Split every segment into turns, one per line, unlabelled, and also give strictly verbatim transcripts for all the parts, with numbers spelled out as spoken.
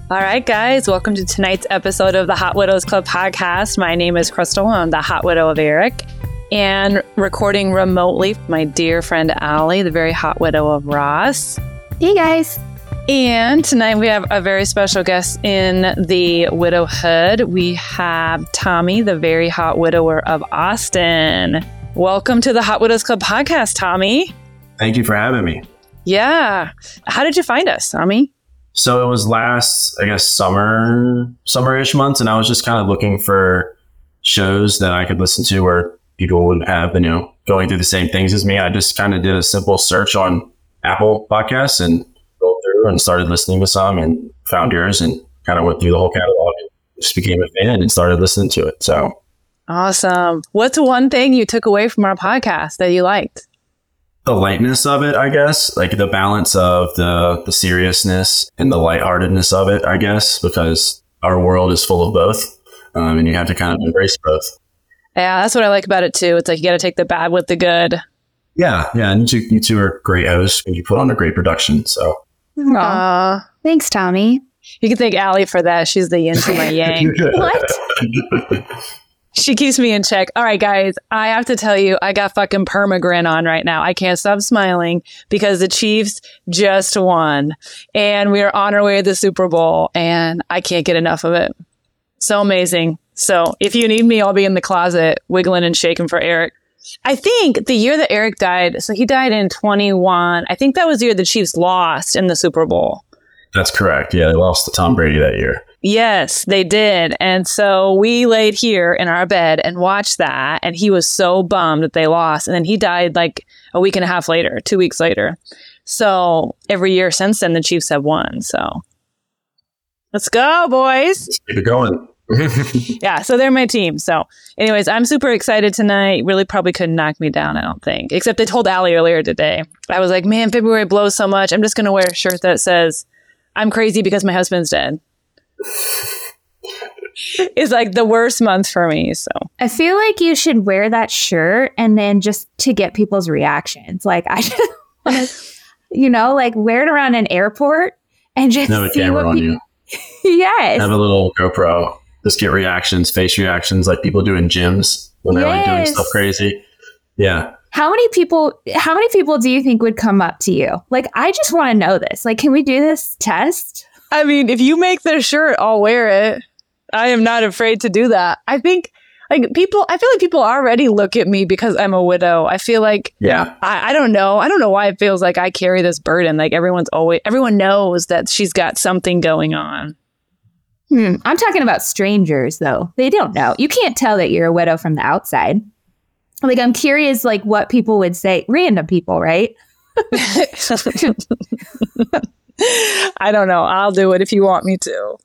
All right, guys, welcome to tonight's episode of the Hot Widows Club podcast. My name is Crystal. I'm the Hot Widow of Eric, and recording remotely, my dear friend Allie, the very hot widow of Ross.
Hey, guys.
And tonight we have a very special guest in the widowhood. We have Tommy, the very hot widower of Austin. Welcome to the Hot Widows Club podcast, Tommy.
Thank you for having me.
Yeah. How did you find us, Tommy?
So it was last, I guess, summer, summer-ish months, and I was just kind of looking for shows that I could listen to where people would have, you know, going through the same things as me. I just kind of did a simple search on Apple Podcasts and go through and started listening to some and found yours and kind of went through the whole catalog and just became a fan and started listening to it. So
awesome. What's one thing you took away from our podcast that you liked?
The lightness of it, I guess, like the balance of the the seriousness and the lightheartedness of it, I guess, because our world is full of both, um, and you have to kind of embrace both.
Yeah, that's what I like about it too. It's like you got to take the bad with the good.
Yeah, yeah, and you two, you two are great hosts, and you put on a great production. So,
Aww. Thanks, Tommy.
You can thank Allie for that. She's the yin to my yang.
What?
She keeps me in check. All right, guys, I have to tell you, I got fucking permagrin on right now. I can't stop smiling because the Chiefs just won and we are on our way to the Super Bowl and I can't get enough of it. So amazing. So if you need me, I'll be in the closet wiggling and shaking for Eric. I think the year that Eric died, so he died in twenty-one. I think that was the year the Chiefs lost in the Super Bowl.
That's correct. Yeah, they lost to Tom Brady that year.
Yes, they did. And so we laid here in our bed and watched that. And he was so bummed that they lost. And then he died like a week and a half later, two weeks later. So every year since then, the Chiefs have won. So let's go, boys.
Let's keep it going.
Yeah, so they're my team. So anyways, I'm super excited tonight. Really probably couldn't knock me down, I don't think. Except I told Allie earlier today. I was like, man, February blows so much. I'm just going to wear a shirt that says, I'm crazy because my husband's dead. It's like the worst month for me. So
I feel like you should wear that shirt and then just to get people's reactions. Like I just want to, you know, like wear it around an airport and just
have a
see
camera
what
on
pe-
you.
Yes.
Have a little GoPro. Just get reactions, face reactions, like people do in gyms when they're like doing
Yes.
stuff crazy. Yeah.
How many people, how many people do you think would come up to you? Like, I just want to know this. Like, can we do this test?
I mean, if you make the shirt, I'll wear it. I am not afraid to do that. I think like people, I feel like people already look at me because I'm a widow. I feel like,
Yeah.
I, I don't know. I don't know why it feels like I carry this burden. Like everyone's always, everyone knows that she's got something going on.
Hmm. I'm talking about strangers, though. They don't know. You can't tell that you're a widow from the outside. Like, I'm curious, like, what people would say. Random people, right?
I don't know. I'll do it if you want me to.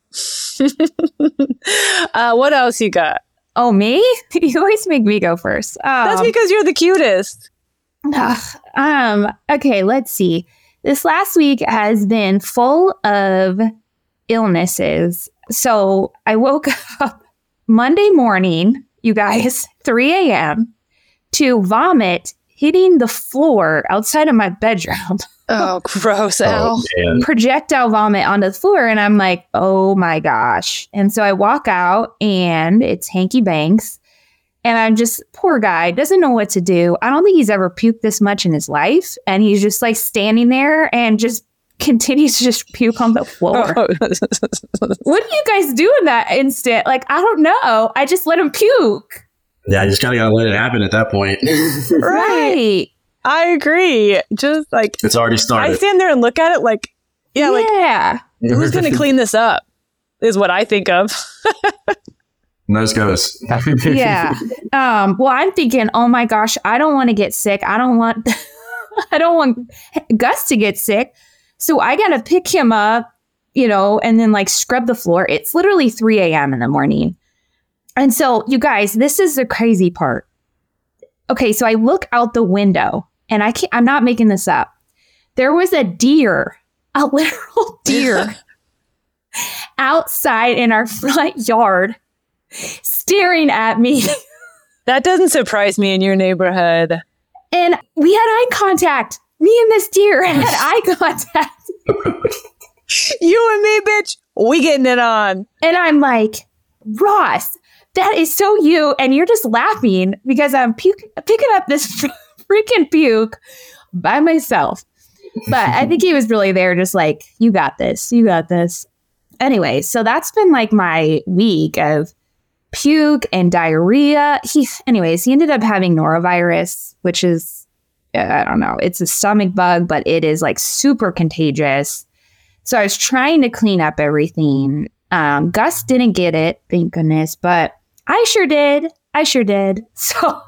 uh, what else you got?
Oh, me? You always make me go first. Um,
That's because you're the cutest.
ugh, um. Okay, let's see. This last week has been full of illnesses. So I woke up Monday morning, you guys, three a.m., to vomit hitting the floor outside of my bedroom.
Oh, gross,
Oh,
Al.
man.
Projectile vomit onto the floor. And I'm like, oh my gosh. And so I walk out and it's Hanky Banks. And I'm just, poor guy, doesn't know what to do. I don't think he's ever puked this much in his life. And he's just like standing there and just continues to just puke on the floor.
Oh.
What do you guys do in that instant? Like, I don't know. I just let him puke.
Yeah, you just kind of got to let it happen at that point.
Right.
I agree. Just like,
It's already
I
started.
stand there and look at it like, yeah, like,
Yeah.
who's going to clean this up is what I think of.
Nose goes.
Yeah. Um, well, I'm thinking, oh my gosh, I don't want to get sick. I don't want, I don't want Gus to get sick. So I got to pick him up, you know, and then like scrub the floor. It's literally three a.m. in the morning. And so you guys, this is the crazy part. Okay. So I look out the window and I can't, I'm not making this up. There was a deer, a literal deer outside in our front yard staring at me.
That doesn't surprise me in your neighborhood.
And we had eye contact. Me and this deer had eye contact.
You and me, bitch. we getting it on.
And I'm like, Ross, that is so you. And you're just laughing because I'm puke- picking up this freaking puke by myself. But I think he was really there just like, you got this. You got this. Anyway, so that's been like my week of puke and diarrhea. He, anyways, he ended up having norovirus, which is, I don't know, it's a stomach bug, but it is like super contagious. So I was trying to clean up everything. Um, Gus didn't get it, thank goodness, but I sure did. I sure did. So,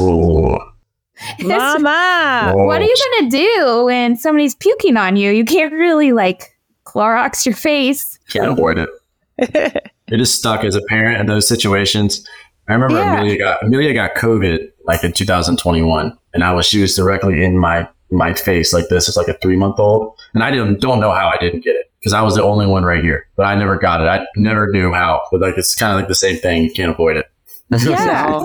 Mama,
what are you going to do when somebody's puking on you? You can't really like Clorox your face.
Can't avoid it. It is stuck as a parent in those situations. I remember
Yeah.
Amelia got Amelia got COVID like in two thousand twenty-one, and I was she was directly in my my face like this. It's like a three month old, and I didn't don't know how I didn't get it because I was the only one right here, but I never got it. I never knew how. But like it's kind of like the same thing. You can't avoid it.
Yeah.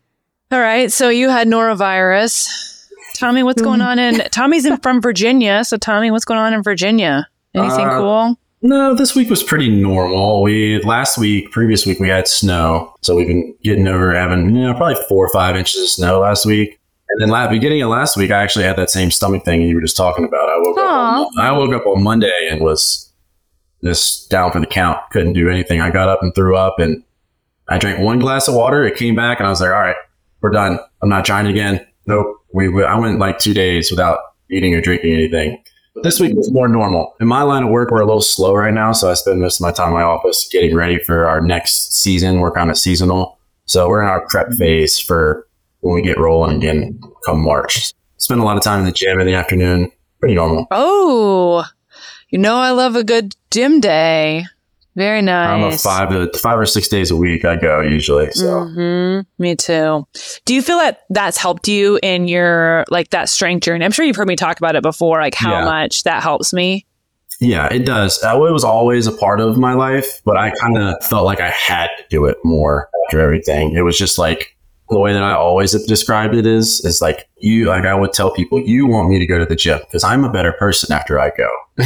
All right. So you had norovirus. Tommy, what's going on in Tommy's in, from Virginia. So Tommy, what's going on in Virginia? Anything
Uh,
cool?
No, this week was pretty normal. We last week, previous week, we had snow, so we've been getting over having you know probably four or five inches of snow last week. And then last beginning of last week, I actually had that same stomach thing you were just talking about. I woke up.
Aw.
On, I woke up on Monday and was just down for the count. Couldn't do anything. I got up and threw up, and I drank one glass of water. It came back, and I was like, "All right, we're done. I'm not trying again." Nope. We, we I went like two days without eating or drinking anything. But this week was more normal. In my line of work, we're a little slow right now, so I spend most of my time in my office getting ready for our next season. We're kind of seasonal, so we're in our prep phase for when we get rolling again come March. Spend a lot of time in the gym in the afternoon. Pretty normal.
Oh, you know I love a good gym day. Very
I'm a
nice.
five to five or six days a week. I go usually. So
hmm Me too. Do you feel that that's helped you in your like that strength journey? I'm sure you've heard me talk about it before, like how
Yeah.
much that helps me.
yeah, it does. Uh, It was always a part of my life, but I kind of felt like I had to do it more after everything. It was just like the way that I always have described it is, is like you, like I would tell people, you want me to go to the gym because I'm a better person after I go.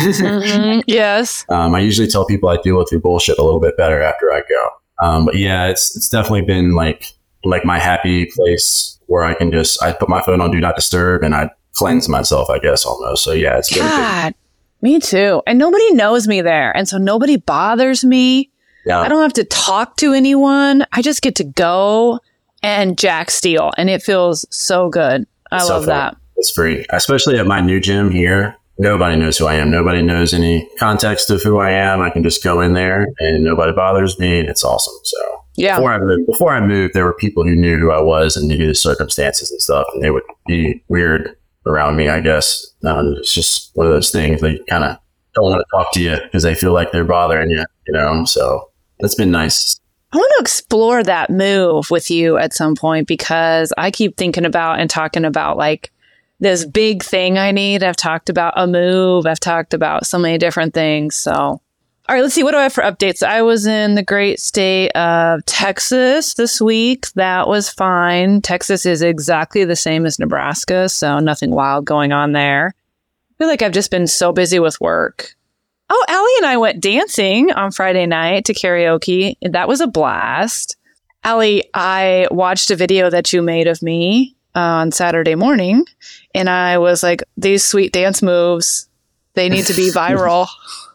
Mhm. Yes.
Um, I usually tell people I deal with your bullshit a little bit better after I go. Um, but yeah, it's it's definitely been like like my happy place where I can just I put my phone on do not disturb and I cleanse myself, I guess almost. So yeah, it's been good.
God, me too. And nobody knows me there. And so nobody bothers me.
Yeah,
I don't have to talk to anyone. I just get to go and jack steel. And it feels so good. I
It's so
love
fun.
that.
It's free, especially at my new gym here. Nobody knows who I am. Nobody knows any context of who I am. I can just go in there and nobody bothers me, and it's awesome. So
Yeah.
before I moved, before I moved, there were people who knew who I was and knew the circumstances and stuff, and they would be weird around me. I guess um, it's just one of those things. They kind of don't want to talk to you because they feel like they're bothering you. You know, so it's been nice.
I want to explore that move with you at some point because I keep thinking about and talking about like this big thing I need. I've talked about a move. I've talked about so many different things. So, all right, let's see. What do I have for updates? I was in the great state of Texas this week. That was fine. Texas is exactly the same as Nebraska, so nothing wild going on there. I feel like I've just been so busy with work. Oh, Allie and I went dancing on Friday night to karaoke. That was a blast. Allie, I watched a video that you made of me uh, on Saturday morning, and I was like, these sweet dance moves, they need to be viral.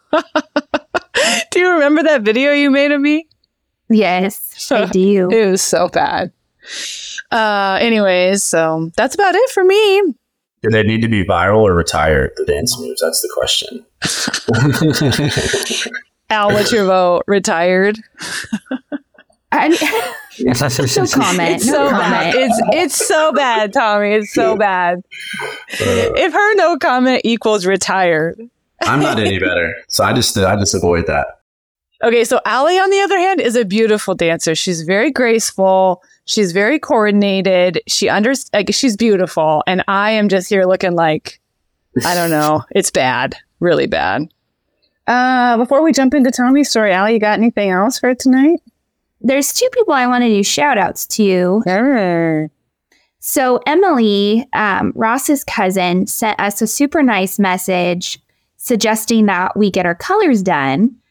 Do you remember that video you made of me?
Yes, I do.
It was so bad. Uh, anyways, so that's about it for me.
Do they need to be viral or retired? The dance moves. That's the question.
Al, what's your vote? Retired?
I, no comment.
It's
no
so
comment.
bad. It's it's so bad, Tommy. It's so bad. If her no comment equals retired.
I'm not any better, so I just I just avoid that.
Okay, so Allie, on the other hand, is a beautiful dancer. She's very graceful. She's very coordinated. She under like she's beautiful, and I am just here looking like I don't know. It's bad, really bad. Uh, before we jump into Tommy's story, Allie, you got anything else for tonight?
There's two people I want to do shout outs to.
Sure.
So Emily, um, Ross's cousin, sent us a super nice message suggesting that we get our colors done.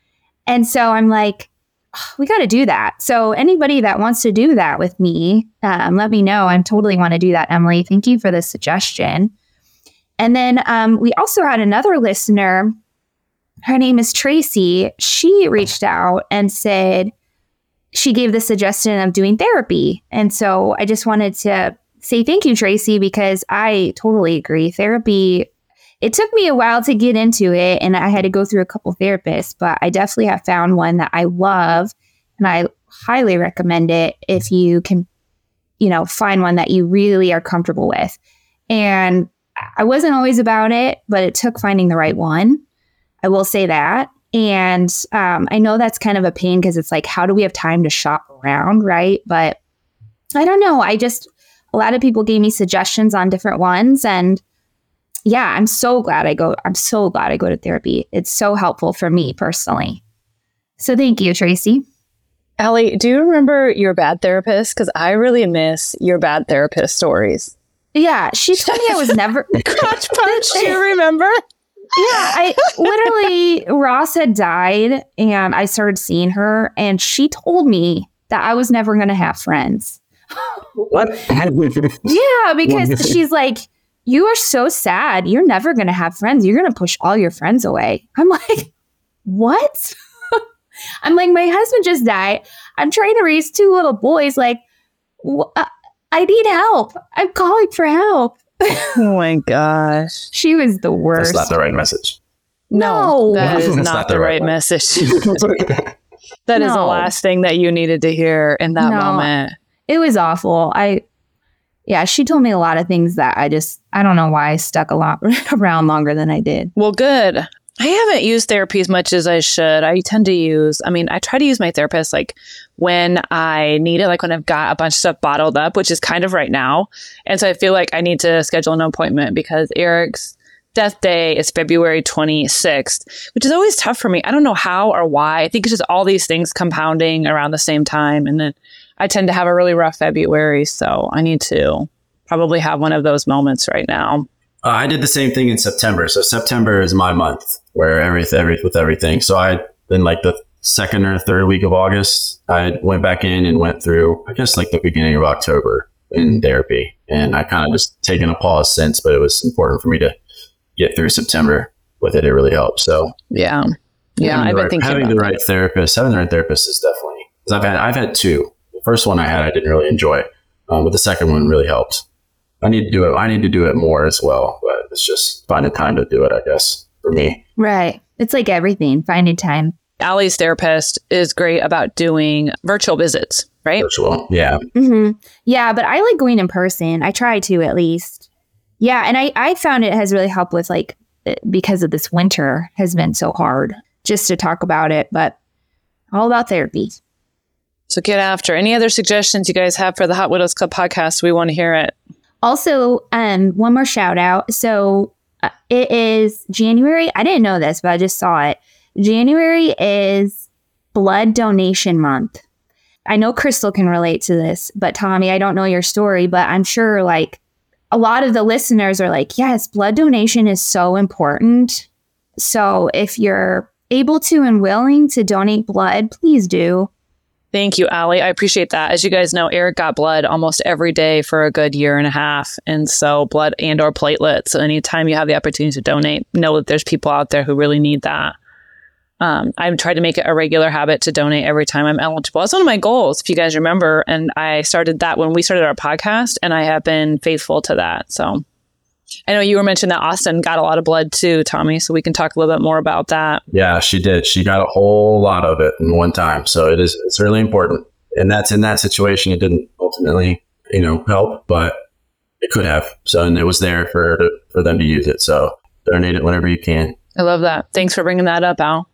And so I'm like, oh, we got to do that. So anybody that wants to do that with me, um, let me know. I totally want to do that, Emily. Thank you for the suggestion. And then um, we also had another listener. Her name is Tracy. She reached out and said she gave the suggestion of doing therapy. And so I just wanted to say thank you, Tracy, because I totally agree. Therapy, it took me a while to get into it, and I had to go through a couple therapists, but I definitely have found one that I love, and I highly recommend it if you can, you know, find one that you really are comfortable with. And I wasn't always about it, but it took finding the right one. I will say that. And um, I know that's kind of a pain because it's like, how do we have time to shop around, right? But I don't know. I just, a lot of people gave me suggestions on different ones, and yeah, I'm so glad I go. I'm so glad I go to therapy. It's so helpful for me personally. So thank you, Tracy.
Allie, do you remember your bad therapist? Because I really miss your bad therapist stories.
Yeah, she told me I was never
crotch punch. Do you remember?
Yeah, I literally, Ross had died and I started seeing her, and she told me that I was never going to have friends.
What?
Yeah, because she's like, you are so sad. You're never going to have friends. You're going to push all your friends away. I'm like, what? I'm like, my husband just died. I'm trying to raise two little boys. Like, wh- I need help. I'm calling for help.
Oh my gosh.
She was the worst.
That's not the right message.
No.
That is
That's
not,
not
the
the
right
right
message. That is the
No.
last thing that you needed to hear in that
No.
moment.
It was awful. I, yeah, she told me a lot of things that I just, I don't know why I stuck a lot around longer than I did.
Well, good. I haven't used therapy as much as I should. I tend to use, I mean, I try to use my therapist like when I need it, like when I've got a bunch of stuff bottled up, which is kind of right now. And so I feel like I need to schedule an appointment because Eric's death day is February twenty-sixth, which is always tough for me. I don't know how or why. I think it's just all these things compounding around the same time. And then I tend to have a really rough February. So I need to probably have one of those moments right now.
Uh, I did the same thing in September. So September is my month where everything, every, with everything. So I, in like the second or third week of August, I went back in and went through, I guess like the beginning of October in therapy. And I kind of just taken a pause since, but it was important for me to get through September with it. It really helped. So
Yeah. Yeah.
having
I've
the
been
right,
thinking
having
about
the
that.
right therapist, having the right therapist is definitely, because I've had, I've had two. The first one I had, I didn't really enjoy, um, but the second one really helped. I need to do it. I need to do it more as well, but it's just finding time to do it, I guess, for me.
Right. It's like everything, finding time.
Allie's therapist is great about doing virtual visits, right?
Virtual. Yeah.
Mm-hmm. Yeah, but I like going in person. I try to at least. Yeah, and I, I found it has really helped with like, because of this winter has been so hard just to talk about it, but all about therapy.
So get after. Any other suggestions you guys have for the Hot Widows Club podcast? We want to hear it.
Also, um, one more shout out. So uh, it is January. I didn't know this, but I just saw it. January is blood donation month. I know Crystal can relate to this, but Tommy, I don't know your story, but I'm sure like a lot of the listeners are like, yes, blood donation is so important. So if you're able to and willing to donate blood, please do.
Thank you, Allie. I appreciate that. As you guys know, Eric got blood almost every day for a good year and a half. And so blood and or platelets. So anytime you have the opportunity to donate, know that there's people out there who really need that. Um, I've tried to make it a regular habit to donate every time I'm eligible. That's one of my goals, if you guys remember. And I started that when we started our podcast, and I have been faithful to that. So I know you were mentioning that Austin got a lot of blood too, Tommy. So we can talk a little bit more about that.
Yeah, she did. She got a whole lot of it in one time. So it is, it's really important. And that's in that situation. It didn't ultimately, you know, help, but it could have. So, and it was there for, for them to use it. So donate it whenever you can.
I love that. Thanks for bringing that up, Al.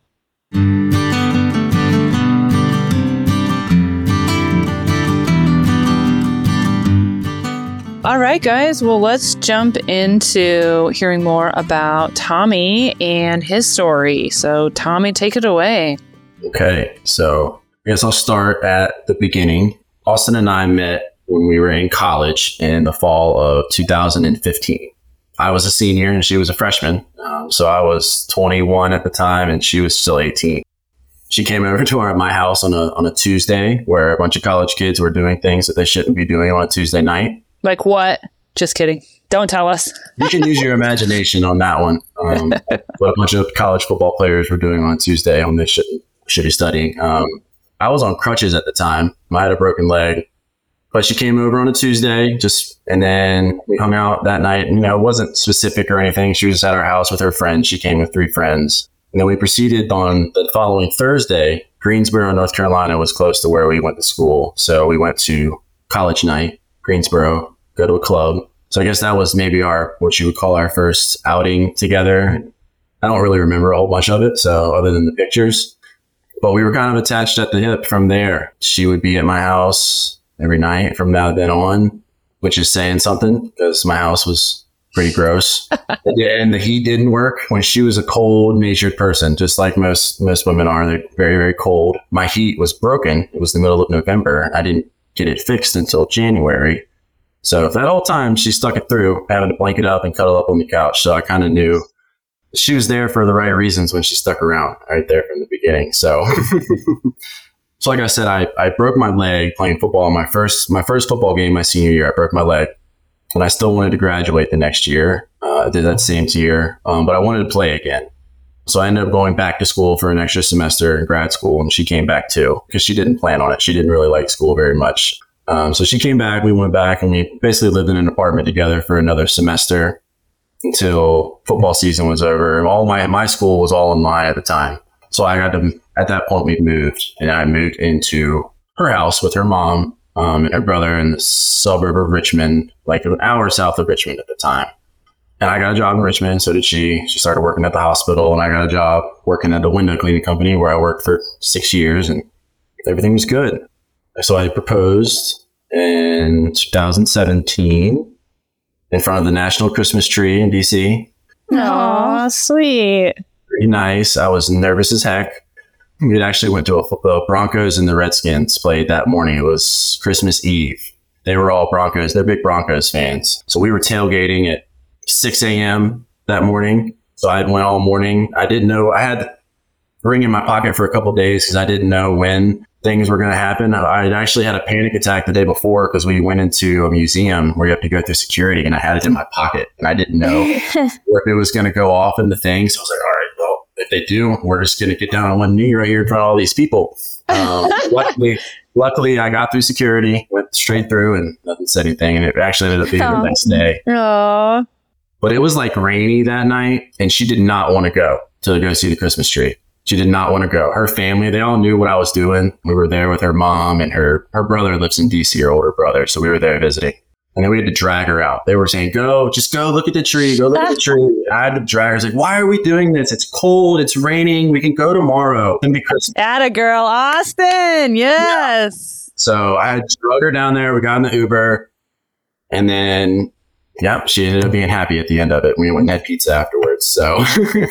All right, guys. Well, let's jump into hearing more about Tommy and his story. So, Tommy, take it away.
Okay. So I guess I'll start at the beginning. Austin and I met when we were in college in the fall of two thousand fifteen. I was a senior and she was a freshman. Um, so I was twenty-one at the time and she was still eighteen. she came over to our, my house on a on a Tuesday where a bunch of college kids were doing things that they shouldn't be doing on a Tuesday night.
Like what? Just kidding. Don't tell us.
You can use your imagination on that one. Um, what a bunch of college football players were doing on Tuesday when they should, should be studying. Um, I was on crutches at the time. I had a broken leg. But she came over on a Tuesday, just and then we hung out that night. And, you know, it wasn't specific or anything. She was at our house with her friends. She came with three friends. And then we proceeded on the following Thursday. Greensboro, North Carolina was close to where we went to school. So we went to college night, Greensboro, go to a club. So I guess that was maybe our, what you would call our first outing together. I don't really remember a whole bunch of it. So other than the pictures, but we were kind of attached at the hip from there. She would be at my house every night from now then on, which is saying something because my house was pretty gross. And the heat didn't work when she was a cold natured person, just like most, most women are. They're very, very cold. My heat was broken. It was the middle of November. I didn't get it fixed until January. So that whole time she stuck it through, having to blanket up and cuddle up on the couch. So I kind of knew she was there for the right reasons when she stuck around right there from the beginning. So, so like I said, I, I broke my leg playing football. My first my first football game my senior year, I broke my leg, and I still wanted to graduate the next year. Uh, I did that same year, um, but I wanted to play again. So I ended up going back to school for an extra semester in grad school, and she came back too because she didn't plan on it. She didn't really like school very much. Um, so she came back, we went back, and we basically lived in an apartment together for another semester until football season was over. All my, my school was all online at the time. So I got to, at that point we moved, and I moved into her house with her mom, um, and her brother in the suburb of Richmond, like an hour south of Richmond at the time. And I got a job in Richmond. So did she. She started working at the hospital, and I got a job working at the window cleaning company where I worked for six years and everything was good. So I proposed in two thousand seventeen in front of the National Christmas tree in D C.
Aw, sweet.
Pretty nice. I was nervous as heck. We actually went to a, the Broncos and the Redskins played that morning. It was Christmas Eve. They were all Broncos. They're big Broncos fans. So we were tailgating at six a.m. that morning. So I went all morning. I didn't know. I had a ring in my pocket for a couple of days because I didn't know when things were going to happen. I actually had a panic attack the day before because we went into a museum where you have to go through security, and I had it in my pocket, and I didn't know if it was going to go off in the thing. So I was like, all right, well, if they do, we're just going to get down on one knee right here in front of all these people. Um, luckily, luckily, I got through security, went straight through, and nothing said anything. And it actually ended up being the next day.
Aww.
But it was like rainy that night, and she did not want to go to go see the Christmas tree. She did not want to go. Her family, they all knew what I was doing. We were there with her mom, and her, her brother lives in D C, her older brother. So we were there visiting. And then we had to drag her out. They were saying, go, just go look at the tree. Go look at the tree. I had to drag her. I was like, why are we doing this? It's cold. It's raining. We can go tomorrow. And because
Atta girl, Austin. Yes.
Yeah. So I drug her down there. We got in the Uber. And then, yep, she ended up being happy at the end of it. We went and had pizza afterwards. So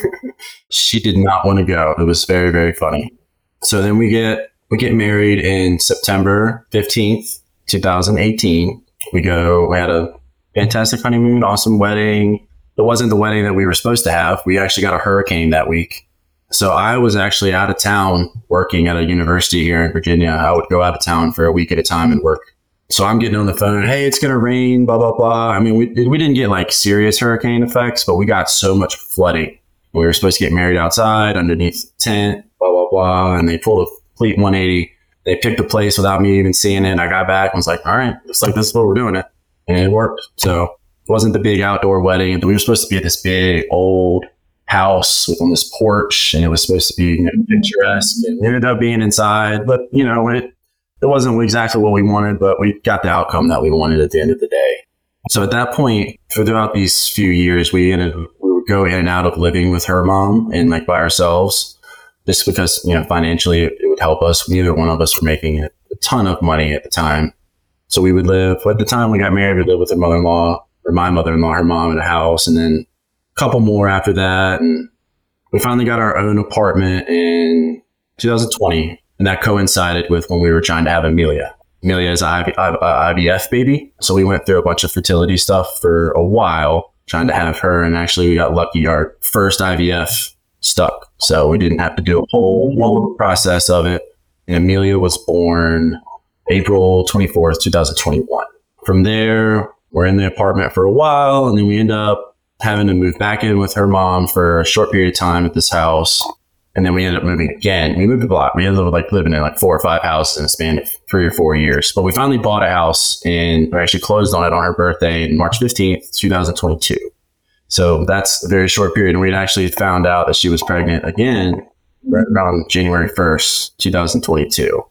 she did not want to go. It was very, very funny. So then we get we get married in September fifteenth, twenty eighteen. We go, we had a fantastic honeymoon, awesome wedding. It wasn't the wedding that we were supposed to have. We actually got a hurricane that week. So I was actually out of town working at a university here in Virginia. I would go out of town for a week at a time and work. So I'm getting on the phone, hey, it's going to rain, blah, blah, blah. I mean, we, we didn't get like serious hurricane effects, but we got so much flooding. We were supposed to get married outside underneath the tent, blah, blah, blah. And they pulled a complete one eighty. They picked the place without me even seeing it. I got back and was like, all right, looks like this is what we're doing it. And it worked. So it wasn't the big outdoor wedding. We were supposed to be at this big old house on this porch, and it was supposed to be, you know, picturesque. And it ended up being inside, but you know, it it wasn't exactly what we wanted, but we got the outcome that we wanted at the end of the day. So at that point, throughout these few years, we ended we would go in and out of living with her mom and like by ourselves, just because, you know, financially it, it would help us. Neither one of us were making a, a ton of money at the time. So we would live, at the time we got married, we lived with her mother-in-law, or my mother-in-law, her mom in a house, and then a couple more after that. And we finally got our own apartment in two thousand twenty. And that coincided with when we were trying to have Amelia. Amelia is an I V F baby. So we went through a bunch of fertility stuff for a while, trying to have her. And actually we got lucky. Our first I V F stuck. So we didn't have to do a whole, whole process of it. And Amelia was born April twenty-fourth, twenty twenty-one. From there, we're in the apartment for a while, and then we end up having to move back in with her mom for a short period of time at this house. And then we ended up moving again. We moved a lot. We ended up like living in like four or five houses in a span of three or four years. But we finally bought a house, and we actually closed on it on her birthday on March fifteenth, twenty twenty-two. So that's a very short period. And we had actually found out that she was pregnant again right around January first, twenty twenty-two.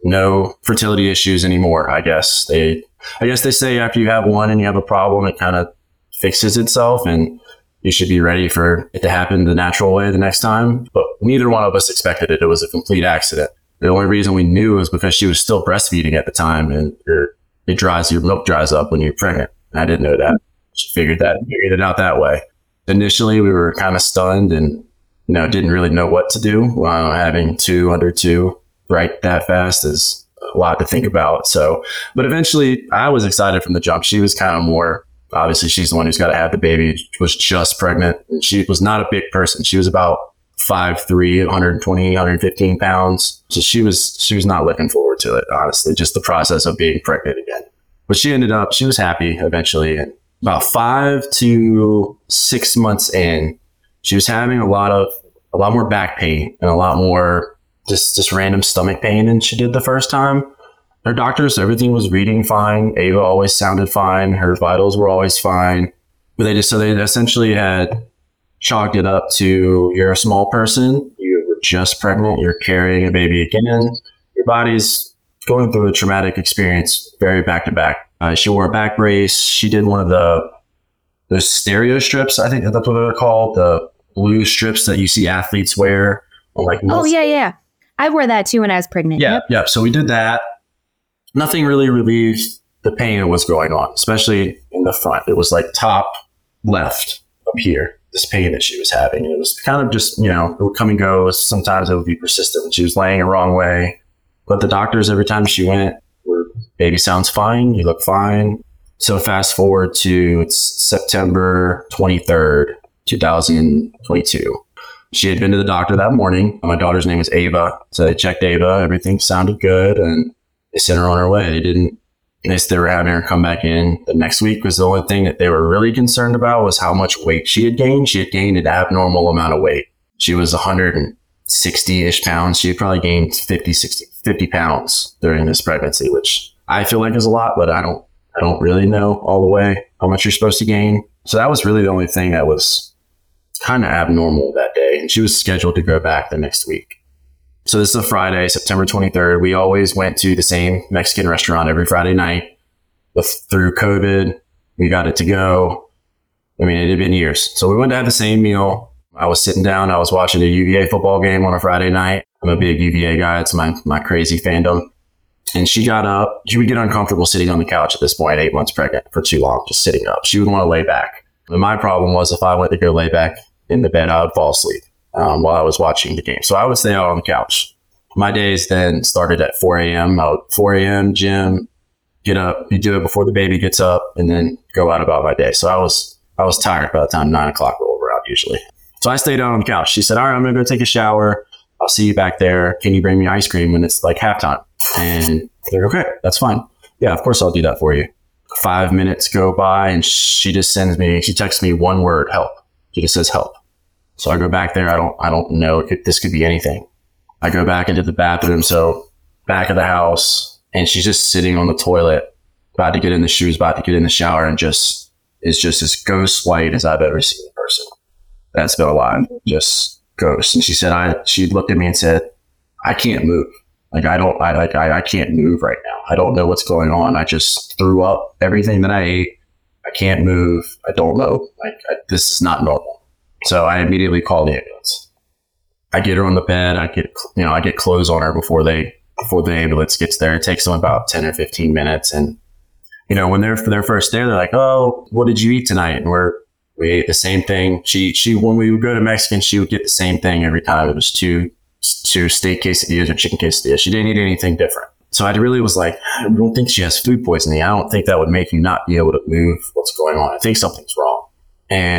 No fertility issues anymore, I guess. They, I guess they say after you have one and you have a problem, it kind of fixes itself, and you should be ready for it to happen the natural way the next time. But neither one of us expected it. It was a complete accident. The only reason we knew was because she was still breastfeeding at the time, and your, it dries, your milk dries up when you're pregnant. I didn't know that. She figured that, figured it out that way. Initially, we were kind of stunned and, you know, didn't really know what to do. Uh, having two under two right that fast is a lot to think about. So, but eventually I was excited from the jump. She was kind of more, obviously she's the one who's got to have the baby, was just pregnant. And she was not a big person. She was about five three, one twenty, one fifteen pounds. So she was, she was not looking forward to it, honestly, just the process of being pregnant again. But she ended up, she was happy eventually. And about five to six months in, she was having a lot of, a lot more back pain and a lot more just, just random stomach pain than she did the first time. Her doctors, everything was reading fine. Ava always sounded fine. Her vitals were always fine. But they just, so they essentially had chalked it up to, you're a small person, you were just pregnant, you're carrying a baby again. Your body's going through a traumatic experience very back to back. Uh, she wore a back brace. She did one of the, those stereo strips, I think that's what they're called, the blue strips that you see athletes wear. Like
oh, yeah, yeah. I wore that too when I was pregnant.
Yeah,
yep.
yeah. So we did that. Nothing really relieved the pain that was going on, especially in the front. It was like top left up here, this pain that she was having. And it was kind of just, you know, it would come and go. Sometimes it would be persistent. She was laying the wrong way. But the doctors, every time she went, were, baby sounds fine. You look fine. So fast forward to it's September twenty-third, twenty twenty-two. She had been to the doctor that morning. My daughter's name is Ava. So they checked Ava. Everything sounded good. And they sent her on her way. They didn't, they, they were having her come back in the next week. Was the only thing that they were really concerned about was how much weight she had gained. She had gained an abnormal amount of weight. She was one hundred sixty-ish pounds. She had probably gained fifty, sixty, fifty pounds during this pregnancy, which I feel like is a lot, but I don't, I don't really know all the way how much you're supposed to gain. So that was really the only thing that was kind of abnormal that day. And she was scheduled to go back the next week. So this is a Friday, September twenty-third. We always went to the same Mexican restaurant every Friday night. But through COVID, we got it to go. I mean, it had been years. So we went to have the same meal. I was sitting down. I was watching a U V A football game on a Friday night. I'm a big U V A guy. It's my, my crazy fandom. And she got up. She would get uncomfortable sitting on the couch at this point, eight months pregnant for too long, just sitting up. She would want to lay back. And my problem was if I went to go lay back in the bed, I would fall asleep. Um, while I was watching the game. So I would stay out on the couch. My days then started at four a.m. I would four a.m. gym, get up, you do it before the baby gets up, and then go out about my day. So I was I was tired by the time nine o'clock rolled around usually. So I stayed out on the couch. She said, all right, I'm going to go take a shower. I'll see you back there. Can you bring me ice cream when it's like halftime? And they're okay, that's fine. Yeah, of course I'll do that for you. Five minutes go by and she just sends me, she texts me one word, help. She just says help. So I go back there. I don't, I don't know if this could be anything. I go back into the bathroom. So back of the house, and she's just sitting on the toilet, about to get in the shoes, about to get in the shower, and just is just as ghost white as I've ever seen in person. That's been alive, just ghost. And she said, I, she looked at me and said, I can't move. Like, I don't, I like, I, I can't move right now. I don't know what's going on. I just threw up everything that I ate. I can't move. I don't know. Like, I, this is not normal. So I immediately call the ambulance. I get her on the bed. I get, you know, I get clothes on her before they, before the ambulance gets there. It takes them about ten or fifteen minutes. And, you know, when they're, they're first there, they're like, oh, what did you eat tonight? And we're, we ate the same thing. She, she, when we would go to Mexican, she would get the same thing every time. It was two, two steak quesadillas or chicken quesadillas. She didn't eat anything different. So I really was like, I don't think she has food poisoning. I don't think that would make you not be able to move. What's going on? I think something's wrong. And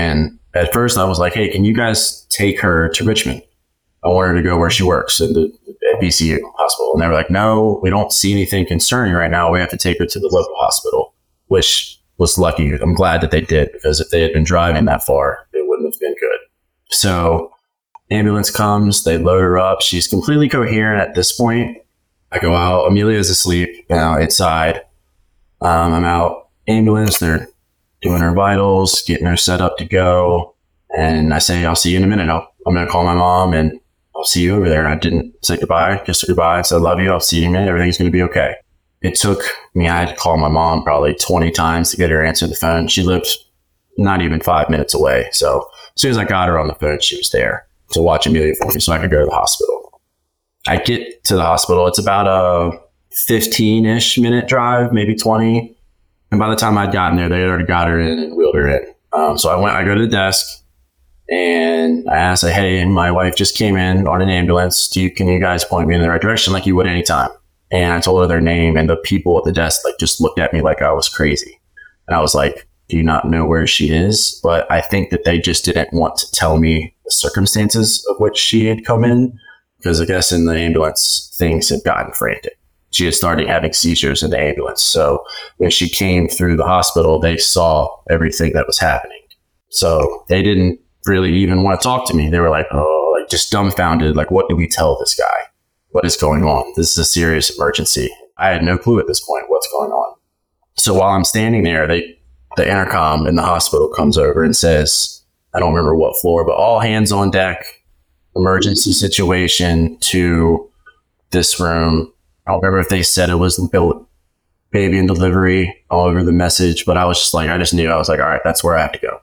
at first I was like, hey, can you guys take her to Richmond? I want her to go where she works in the at B C U hospital. And they were like, no, we don't see anything concerning right now. We have to take her to the local hospital, which was lucky. I'm glad that they did, because if they had been driving that far, it wouldn't have been good. So ambulance comes, they load her up. She's completely coherent at this point. I go out. Amelia's asleep now inside. Um, I'm out. Ambulance, they're doing her vitals, getting her set up to go. And I say, I'll see you in a minute. I'll, I'm going to call my mom and I'll see you over there. I didn't say goodbye, just goodbye. I said, love you. I'll see you in a minute. Everything's going to be okay. It took me, I had to call my mom probably twenty times to get her to answer the phone. She lived not even five minutes away. So as soon as I got her on the phone, she was there to watch Amelia for me so I could go to the hospital. I get to the hospital. It's about a fifteen-ish minute drive, maybe twenty. And by the time I'd gotten there, they had already got her in and wheeled her in. Um, so I went, I go to the desk. And I asked, like, hey, my wife just came in on an ambulance. Do you, can you guys point me in the right direction like you would anytime? And I told her their name, and the people at the desk like just looked at me like I was crazy. And I was like, do you not know where she is? But I think that they just didn't want to tell me the circumstances of which she had come in, because I guess in the ambulance, things had gotten frantic. She had started having seizures in the ambulance. So when she came through the hospital, they saw everything that was happening. So they didn't really even want to talk to me. They were like, oh, like just dumbfounded. Like, what do we tell this guy? What is going on? This is a serious emergency. I had no clue at this point what's going on. So while I'm standing there, they, the intercom in the hospital comes over and says, I don't remember what floor, but all hands on deck, emergency situation to this room. I don't remember if they said it was the baby and delivery all over the message, but I was just like, I just knew. I was like, all right, that's where I have to go.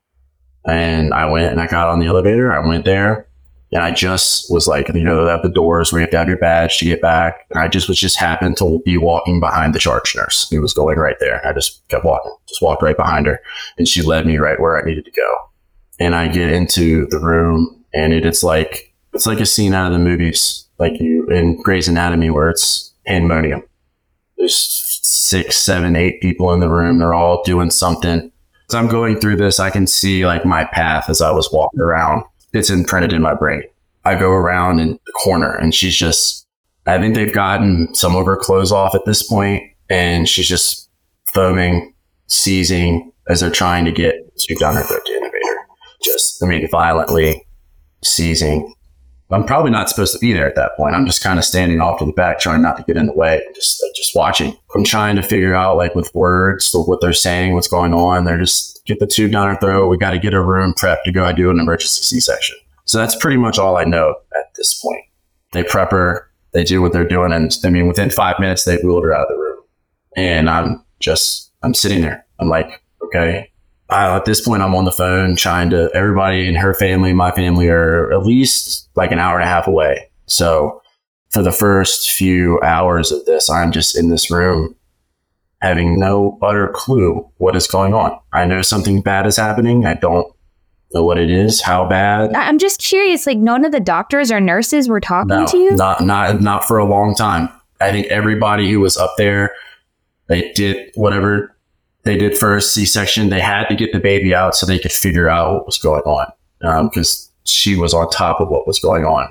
And I went and I got on the elevator. I went there and I just was like, you know, at the doors where you have to have your badge to get back. And I just was just happened to be walking behind the charge nurse who was going right there. I just kept walking, just walked right behind her. And she led me right where I needed to go. And I get into the room and it, it's like, it's like a scene out of the movies, like you in Grey's Anatomy where it's pandemonium. There's six, seven, eight people in the room. They're all doing something. As I'm going through this, I can see like my path as I was walking around. It's imprinted in my brain. I go around in the corner and she's just, I think they've gotten some of her clothes off at this point, and she's just foaming, seizing as they're trying to get to down her throat to intubator. Just, I mean, violently seizing. I'm probably not supposed to be there at that point. I'm just kind of standing off to the back, trying not to get in the way, just like, just watching. I'm trying to figure out like with words what they're saying, what's going on. They're just get the tube down her throat. We got to get a room prep to go. I do an emergency C-section. So that's pretty much all I know at this point. They prep her. They do what they're doing. And I mean, within five minutes, they wheeled her out of the room. And I'm just, I'm sitting there. I'm like, okay. Uh, at this point, I'm on the phone trying to, everybody in her family, my family are at least like an hour and a half away. So for the first few hours of this, I'm just in this room having no utter clue what is going on. I know something bad is happening. I don't know what it is, how bad.
I'm just curious, like none of the doctors or nurses were talking
no,
to you?
Not, not, not for a long time. I think everybody who was up there, they did whatever they did first, C-section. They had to get the baby out so they could figure out what was going on, because um, she was on top of what was going on.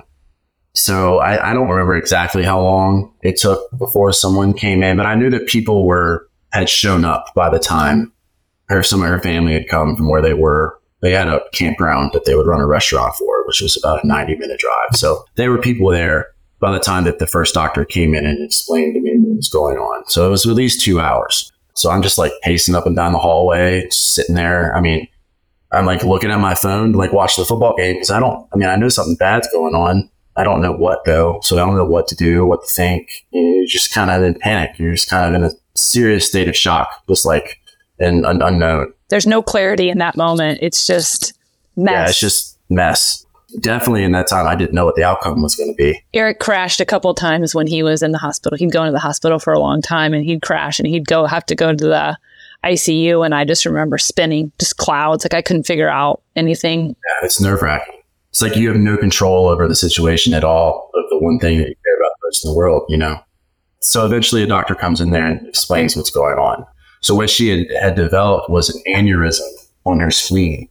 So I, I don't remember exactly how long it took before someone came in, but I knew that people were had shown up by the time her, some of her family had come from where they were. They had a campground that they would run a restaurant for, which was about a ninety minute drive. So there were people there by the time that the first doctor came in and explained to me what was going on. So it was at least two hours. So I'm just like pacing up and down the hallway, sitting there. I mean, I'm like looking at my phone to like watch the football game because I don't, I mean, I know something bad's going on. I don't know what though. So I don't know what to do, what to think. You're just kind of in panic. You're just kind of in a serious state of shock, just like an un- unknown.
There's no clarity in that moment. It's just mess.
Yeah, it's just mess. Definitely in that time, I didn't know what the outcome was going to be.
Eric crashed a couple of times when he was in the hospital. He'd go into the hospital for a long time and he'd crash and he'd go have to go to the I C U. And I just remember spinning, just clouds. Like I couldn't figure out anything.
Yeah, it's nerve wracking. It's like you have no control over the situation at all of the one thing that you care about most in the world, you know? So eventually a doctor comes in there and explains what's going on. So what she had, had developed was an aneurysm on her spleen.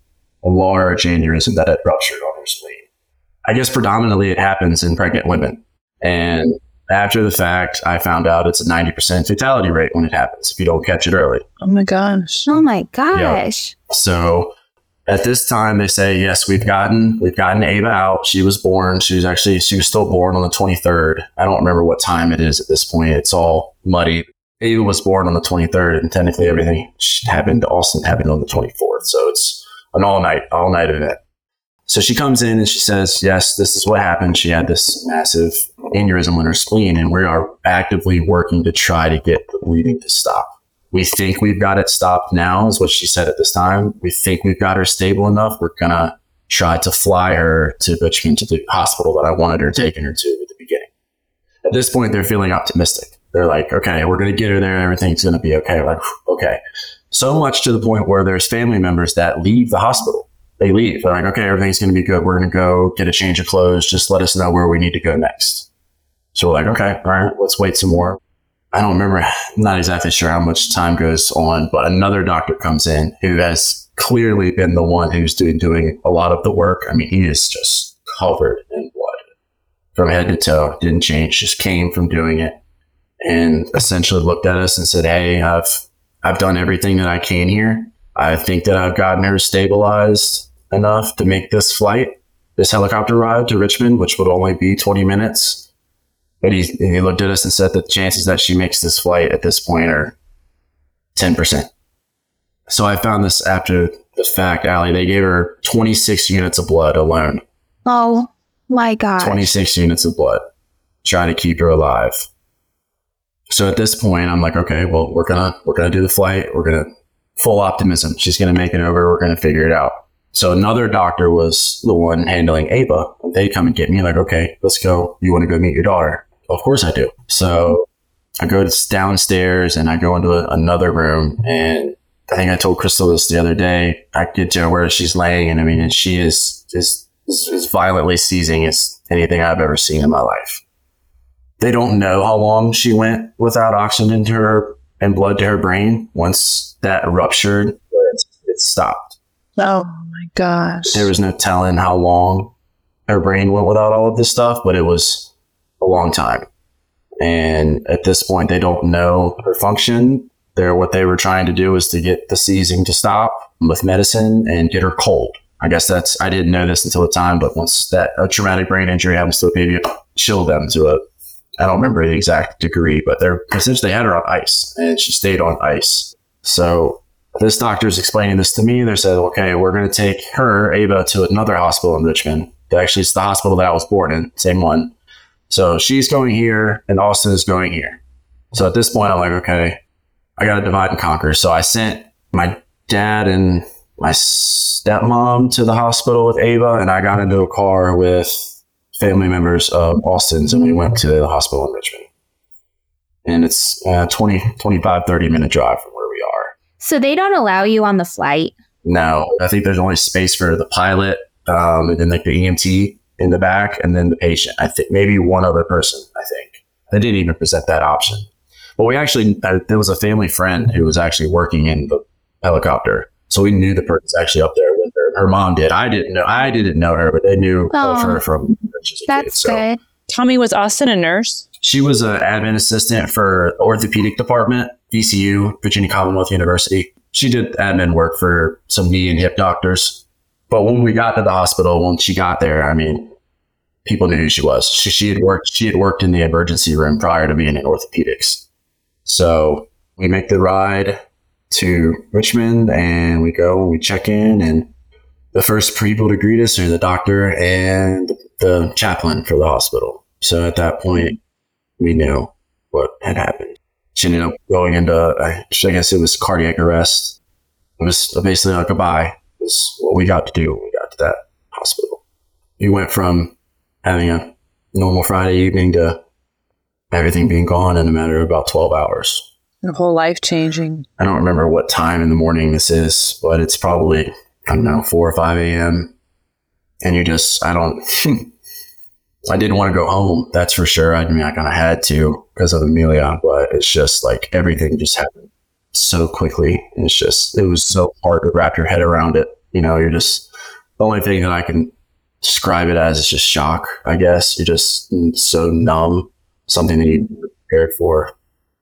a large aneurysm that had ruptured on her spleen. I guess predominantly it happens in pregnant women. And after the fact, I found out it's a ninety percent fatality rate when it happens if you don't catch it early.
Oh my gosh.
Oh my gosh.
Yep. So at this time, they say, yes, we've gotten we've gotten Ava out. She was born. She was actually, she was still born on the twenty-third. I don't remember what time it is at this point. It's all muddy. Ava was born on the twenty-third, and technically everything happened, Austin happened on the twenty-fourth. So it's an all night, all night event. So she comes in and she says, yes, this is what happened. She had this massive aneurysm in her spleen, and we are actively working to try to get the bleeding to stop. We think we've got it stopped now, is what she said at this time. We think we've got her stable enough. We're going to try to fly her to Richmond, to the hospital that I wanted her taken her to at the beginning. At this point, they're feeling optimistic. They're like, okay, we're going to get her there. Everything's going to be okay. We're like, okay. So much to the point where there's family members that leave the hospital. They leave. They're like, okay, everything's going to be good. We're going to go get a change of clothes. Just let us know where we need to go next. So we're like, okay, all right, let's wait some more. I don't remember, I'm not exactly sure how much time goes on, but another doctor comes in who has clearly been the one who's doing, doing a lot of the work. I mean, he is just covered in blood from head to toe. Didn't change, just came from doing it, and essentially looked at us and said, hey, I've I've done everything that I can here. I think that I've gotten her stabilized enough to make this flight, this helicopter ride to Richmond, which would only be twenty minutes. But he, he looked at us and said that the chances that she makes this flight at this point are ten percent. So I found this after the fact, Allie. They gave her twenty-six units of blood alone.
Oh my God.
twenty-six units of blood. Trying to keep her alive. So at this point, I'm like, okay, well, we're gonna we're gonna do the flight. We're gonna full optimism. She's gonna make it over. We're gonna figure it out. So another doctor was the one handling Ava. They come and get me like, okay, let's go. You want to go meet your daughter? Of course I do. So I go downstairs and I go into a, another room, and I think I told Crystal this the other day. I get to where she's laying, and I mean, and she is is as violently seizing as anything I've ever seen in my life. They don't know how long she went without oxygen to her and blood to her brain. Once that ruptured, it, it stopped.
Oh my gosh.
There was no telling how long her brain went without all of this stuff, but it was a long time. And at this point, they don't know her function. They're, what they were trying to do is to get the seizing to stop with medicine and get her cold. I guess that's, I didn't know this until the time, but once that a traumatic brain injury happens to a baby, chill them to a, I don't remember the exact degree, but they're essentially they had her on ice, and she stayed on ice. So this doctor's explaining this to me. They said, okay, we're going to take her, Ava, to another hospital in Richmond. Actually, it's the hospital that I was born in, same one. So she's going here and Austin is going here. So at this point, I'm like, okay, I got to divide and conquer. So I sent my dad and my stepmom to the hospital with Ava, and I got into a car with family members of Austin's, and we went to the hospital in Richmond. And it's a twenty, twenty-five, thirty minute drive from where we are.
So they don't allow you on the flight?
No, I think there's only space for the pilot, um, and then like the E M T in the back, and then the patient. I think maybe one other person. I think they didn't even present that option. But we actually, uh, there was a family friend who was actually working in the helicopter, so we knew the person's actually up there with her. Her mom did. I didn't know. I didn't know her, but they knew
Oh,
of her from when she was a kid.
That's
So
good.
Tommy, was Austin a nurse?
she was an admin assistant for the orthopedic department, V C U, Virginia Commonwealth University. She did admin work for some knee and hip doctors. But when we got to the hospital, when she got there, I mean, people knew who she was. She, she had worked. She had worked in the emergency room prior to being in orthopedics. So we make the ride to Richmond, and we go and we check in, and the first people to greet us are the doctor and the chaplain for the hospital. So at that point, we knew what had happened. She ended up going into, I guess it was cardiac arrest. It was basically like goodbye. It was what we got to do when we got to that hospital. We went from having a normal Friday evening to everything being gone in a matter of about twelve hours.
Your whole life changing.
I don't remember what time in the morning this is, but it's probably, I don't know, four or five a.m. And you just, I don't, I didn't want to go home. That's for sure. I mean, I kind of had to because of Amelia, but it's just like everything just happened so quickly. And it's just, it was so hard to wrap your head around it. You know, you're just, The only thing that I can describe it as is just shock, I guess. You're just so numb, something that you prepared for.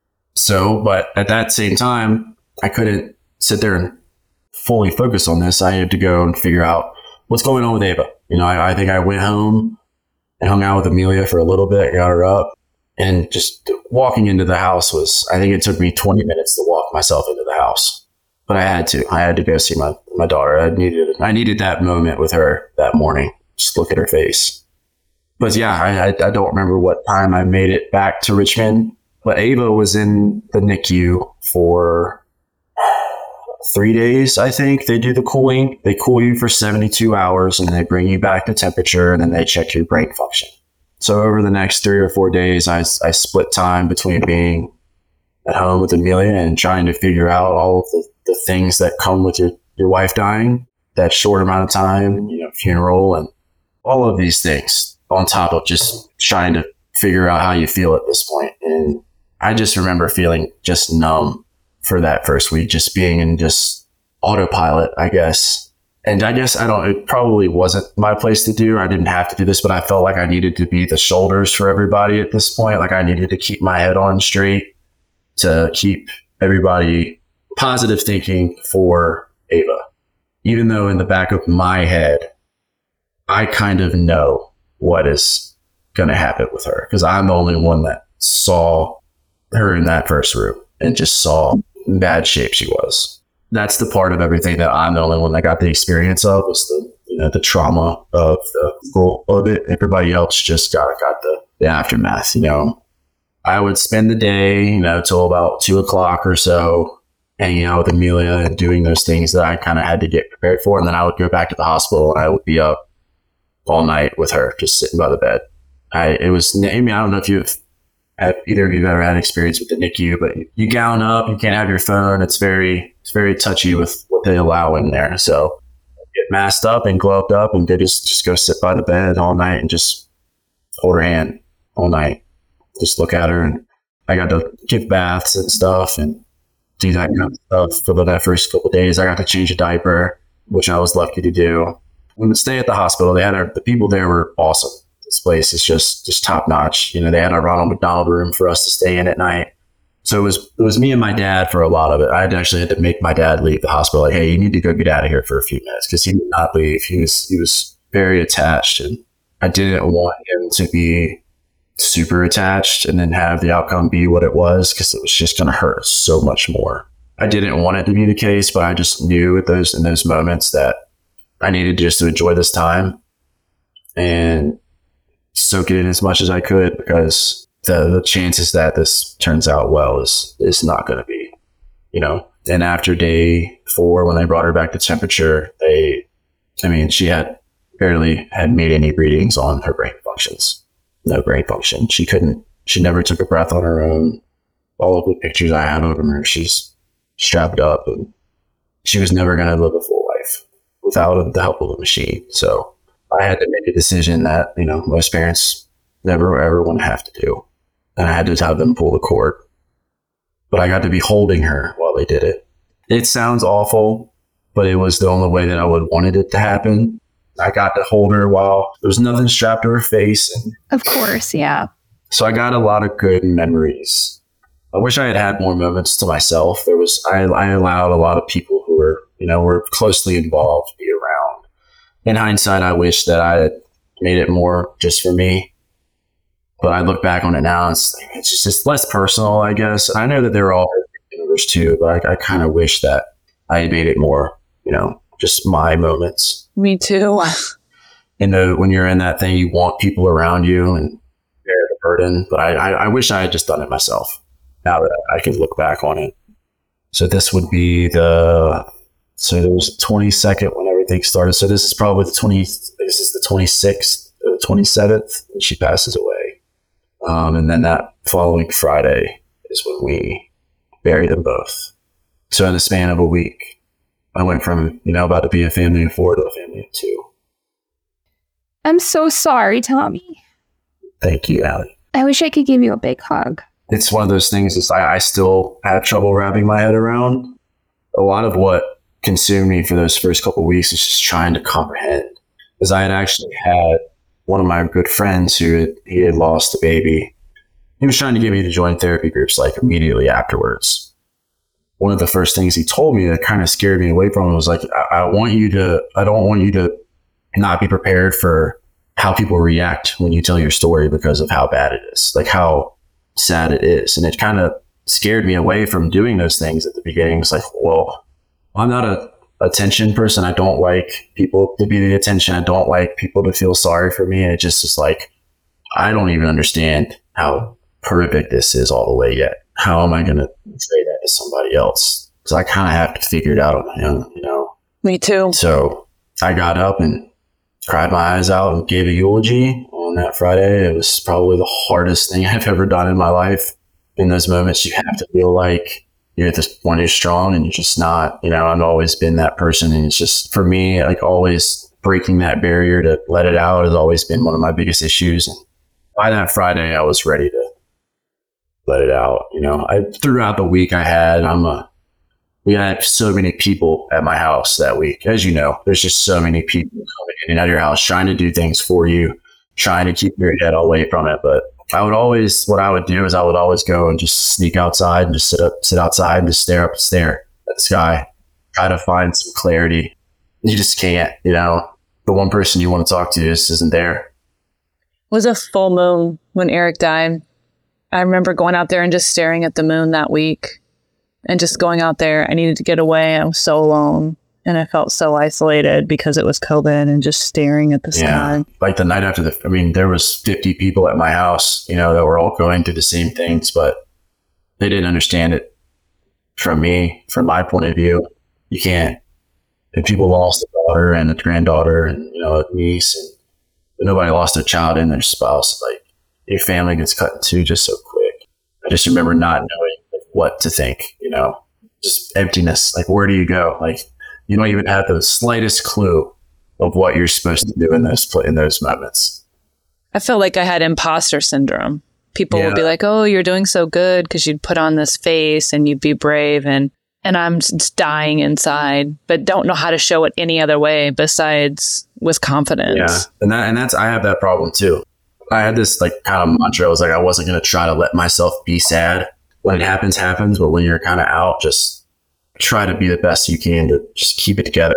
So, but at that same time, I couldn't sit there and fully focus on this. I had to go and figure out what's going on with Ava. You know, I, I think I went home and hung out with Amelia for a little bit, got her up, and just walking into the house was, I think it took me twenty minutes to walk myself into the house. But I had to. I had to go see my, my daughter. I needed I needed that moment with her that morning. Just look at her face. But yeah, I, I, I don't remember what time I made it back to Richmond. But Ava was in the N I C U for three days, I think. They do the cooling. They cool you for seventy-two hours, and then they bring you back to temperature, and then they check your brain function. So over the next three or four days, I, I split time between being at home with Amelia and trying to figure out all of the, the things that come with your, your wife dying, that short amount of time, you know, funeral, and all of these things on top of just trying to figure out how you feel at this point. And I just remember feeling just numb for that first week, just being in just autopilot, I guess. And I guess I don't, it probably wasn't my place to do. I didn't have to do this, but I felt like I needed to be the shoulders for everybody at this point. Like I needed to keep my head on straight to keep everybody positive thinking for Ava. Even though in the back of my head, I kind of know what is going to happen with her because I'm the only one that saw her in that first room and just saw in bad shape she was. That's the part of everything that I'm the only one that got the experience of, was the, you know, the trauma of the goal of it. Everybody else just got got the, the aftermath. You know, I would spend the day, you know, till about two o'clock or so, hanging out with Amelia and doing those things that I kind of had to get prepared for, and then I would go back to the hospital and I would be up all night with her, just sitting by the bed. I it was. I mean, I don't know if you've have either of you have ever had experience with the N I C U, but you gown up, you can't have your phone. It's very it's very touchy with what they allow in there. So get masked up and gloved up, and they just just go sit by the bed all night and just hold her hand all night. Just look at her, and I got to give baths and stuff and do that kind of stuff for the first couple of days. I got to change a diaper, which I was lucky to do. We would stay at the hospital. They had our, the people there were awesome. This place is just just top notch. You know, they had a Ronald McDonald room for us to stay in at night. So it was it was me and my dad for a lot of it. I actually had to make my dad leave the hospital. Like, hey, you need to go get out of here for a few minutes, because he did not leave. He was he was very attached, and I didn't want him to be super attached and then have the outcome be what it was, because it was just going to hurt so much more. I didn't want it to be the case, but I just knew at those in those moments that I needed just to enjoy this time and soak it in as much as I could, because the, the chances that this turns out well is is not going to be, you know. And after day four, when they brought her back to temperature, they, I mean, she had barely had made any readings on her brain functions. No brain function. She couldn't, she never took a breath on her own. All of the pictures I had of her, she's strapped up, and she was never going to live a full life without the help of a machine. So I had to make a decision that, you know, most parents never ever want to have to do. And I had to have them pull the cord. But I got to be holding her while they did it. It sounds awful, but it was the only way that I would have wanted it to happen. I got to hold her while there was nothing strapped to her face. And
of course, yeah.
so I got a lot of good memories. I wish I had had more moments to myself. There was, I, I allowed a lot of people who were, you know, were closely involved to be around. In hindsight, I wish that I had made it more just for me. But I look back on it now, and it's, like, it's just it's less personal, I guess. I know that they're all universe too, but I, I kind of wish that I had made it more, you know, just my moments.
Me too.
And the, when you're in that thing, you want people around you and bear the burden. But I, I, I wish I had just done it myself. Now that I can look back on it. So this would be the, so it was the twenty-second when everything started. So this is probably the twenty, this is the twenty-sixth, or the twenty-seventh, and she passes away. Um, and then that following Friday is when we bury them both. So in the span of a week, I went from, you know, about to be a family of four to a family of two.
I'm so sorry, Tommy.
Thank you, Allie.
I wish I could give you a big hug.
It's one of those things is I, I still have trouble wrapping my head around. A lot of what consumed me for those first couple of weeks was just trying to comprehend. Because I had actually had one of my good friends who had, he had lost a baby. He was trying to get me to join therapy groups like immediately afterwards. One of the first things he told me that kind of scared me away from it was like, I, I want you to, I don't want you to not be prepared for how people react when you tell your story because of how bad it is, like how sad it is. And it kind of scared me away from doing those things at the beginning. It's like, well, I'm not a attention person. I don't like people to be the attention. I don't like people to feel sorry for me. And it just is like, I don't even understand how horrific this is all the way yet. How am I going to portray that to somebody else? Because I kind of have to figure it out on my own, you know?
Me too.
So I got up and cried my eyes out and gave a eulogy on that Friday. It was probably the hardest thing I've ever done in my life. In those moments, you have to feel like you're the one who's strong and you're just not, you know, I've always been that person. And it's just, for me, like always breaking that barrier to let it out has always been one of my biggest issues. And by that Friday, I was ready to let it out. You know, I, throughout the week I had, I'm a, we had so many people at my house that week. As you know, there's just so many people coming in and out of your house, trying to do things for you, trying to keep your head away from it. But I would always, what I would do is I would always go and just sneak outside and just sit up, sit outside and just stare up and stare at the sky, try to find some clarity. You just can't, you know, the one person you want to talk to just isn't there.
It was a full moon when Eric died. I remember going out there and just staring at the moon that week and just going out there. I needed to get away. I was so alone and I felt so isolated because it was COVID and just staring at the sky.
Yeah. Like the night after the, I mean, there was fifty people at my house, you know, that were all going through the same things, but they didn't understand it from me, from my point of view. You can't, if people lost a daughter and a granddaughter and, you know, a niece, and nobody lost a child and their spouse, like your family gets cut in two just so quick. I just remember not knowing what to think, you know, just emptiness. Like, where do you go? Like, you don't even have the slightest clue of what you're supposed to do in those in those moments.
I felt like I had imposter syndrome. People
Yeah.
would be like, "Oh, you're doing so good," because you'd put on this face and you'd be brave, and and I'm just dying inside, but don't know how to show it any other way besides with confidence.
Yeah, and that and that's I have that problem too. I had this like kind of mantra. I was like, I wasn't going to try to let myself be sad. When it happens, happens. But when you're kind of out, just try to be the best you can to just keep it together.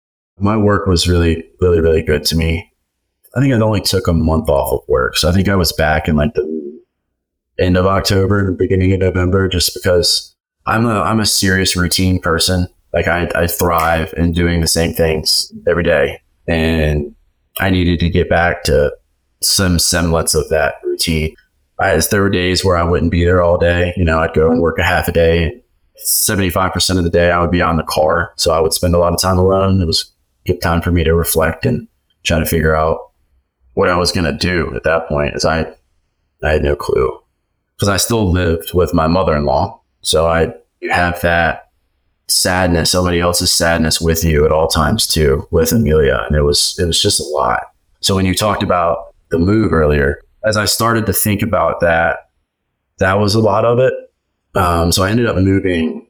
My work was really, really, really good to me. I think I only took a month off of work. So I think I was back in like the end of October, beginning of November, just because I'm a, I'm a serious routine person. Like I, I thrive in doing the same things every day. And I needed to get back to some semblance of that routine. I, there were days where I wouldn't be there all day. You know, I'd go and work a half a day. seventy-five percent of the day I would be on the car. So I would spend a lot of time alone. It was a good time for me to reflect and try to figure out what I was going to do at that point, as I, I had no clue, because I still lived with my mother-in-law. So I you have that sadness, somebody else's sadness with you at all times too, with Amelia. And it was, it was just a lot. So when you talked about the move earlier, as I started to think about that, that was a lot of it. Um, so I ended up moving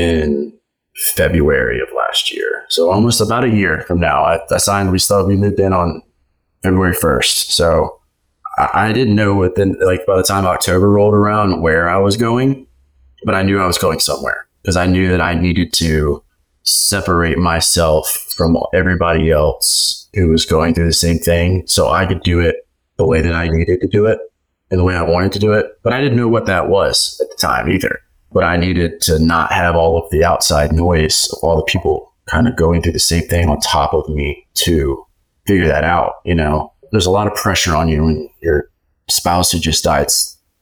in February of last year. So almost about a year from now. I, I signed, we still, we moved in on February first. So I, I didn't know within, like by the time October rolled around where I was going, but I knew I was going somewhere because I knew that I needed to separate myself from everybody else who was going through the same thing so I could do it the way that I needed to do it and the way I wanted to do it. But I didn't know what that was at the time either. But I needed to not have all of the outside noise of all the people kind of going through the same thing on top of me to figure that out. You know, there's a lot of pressure on you when your spouse who just died,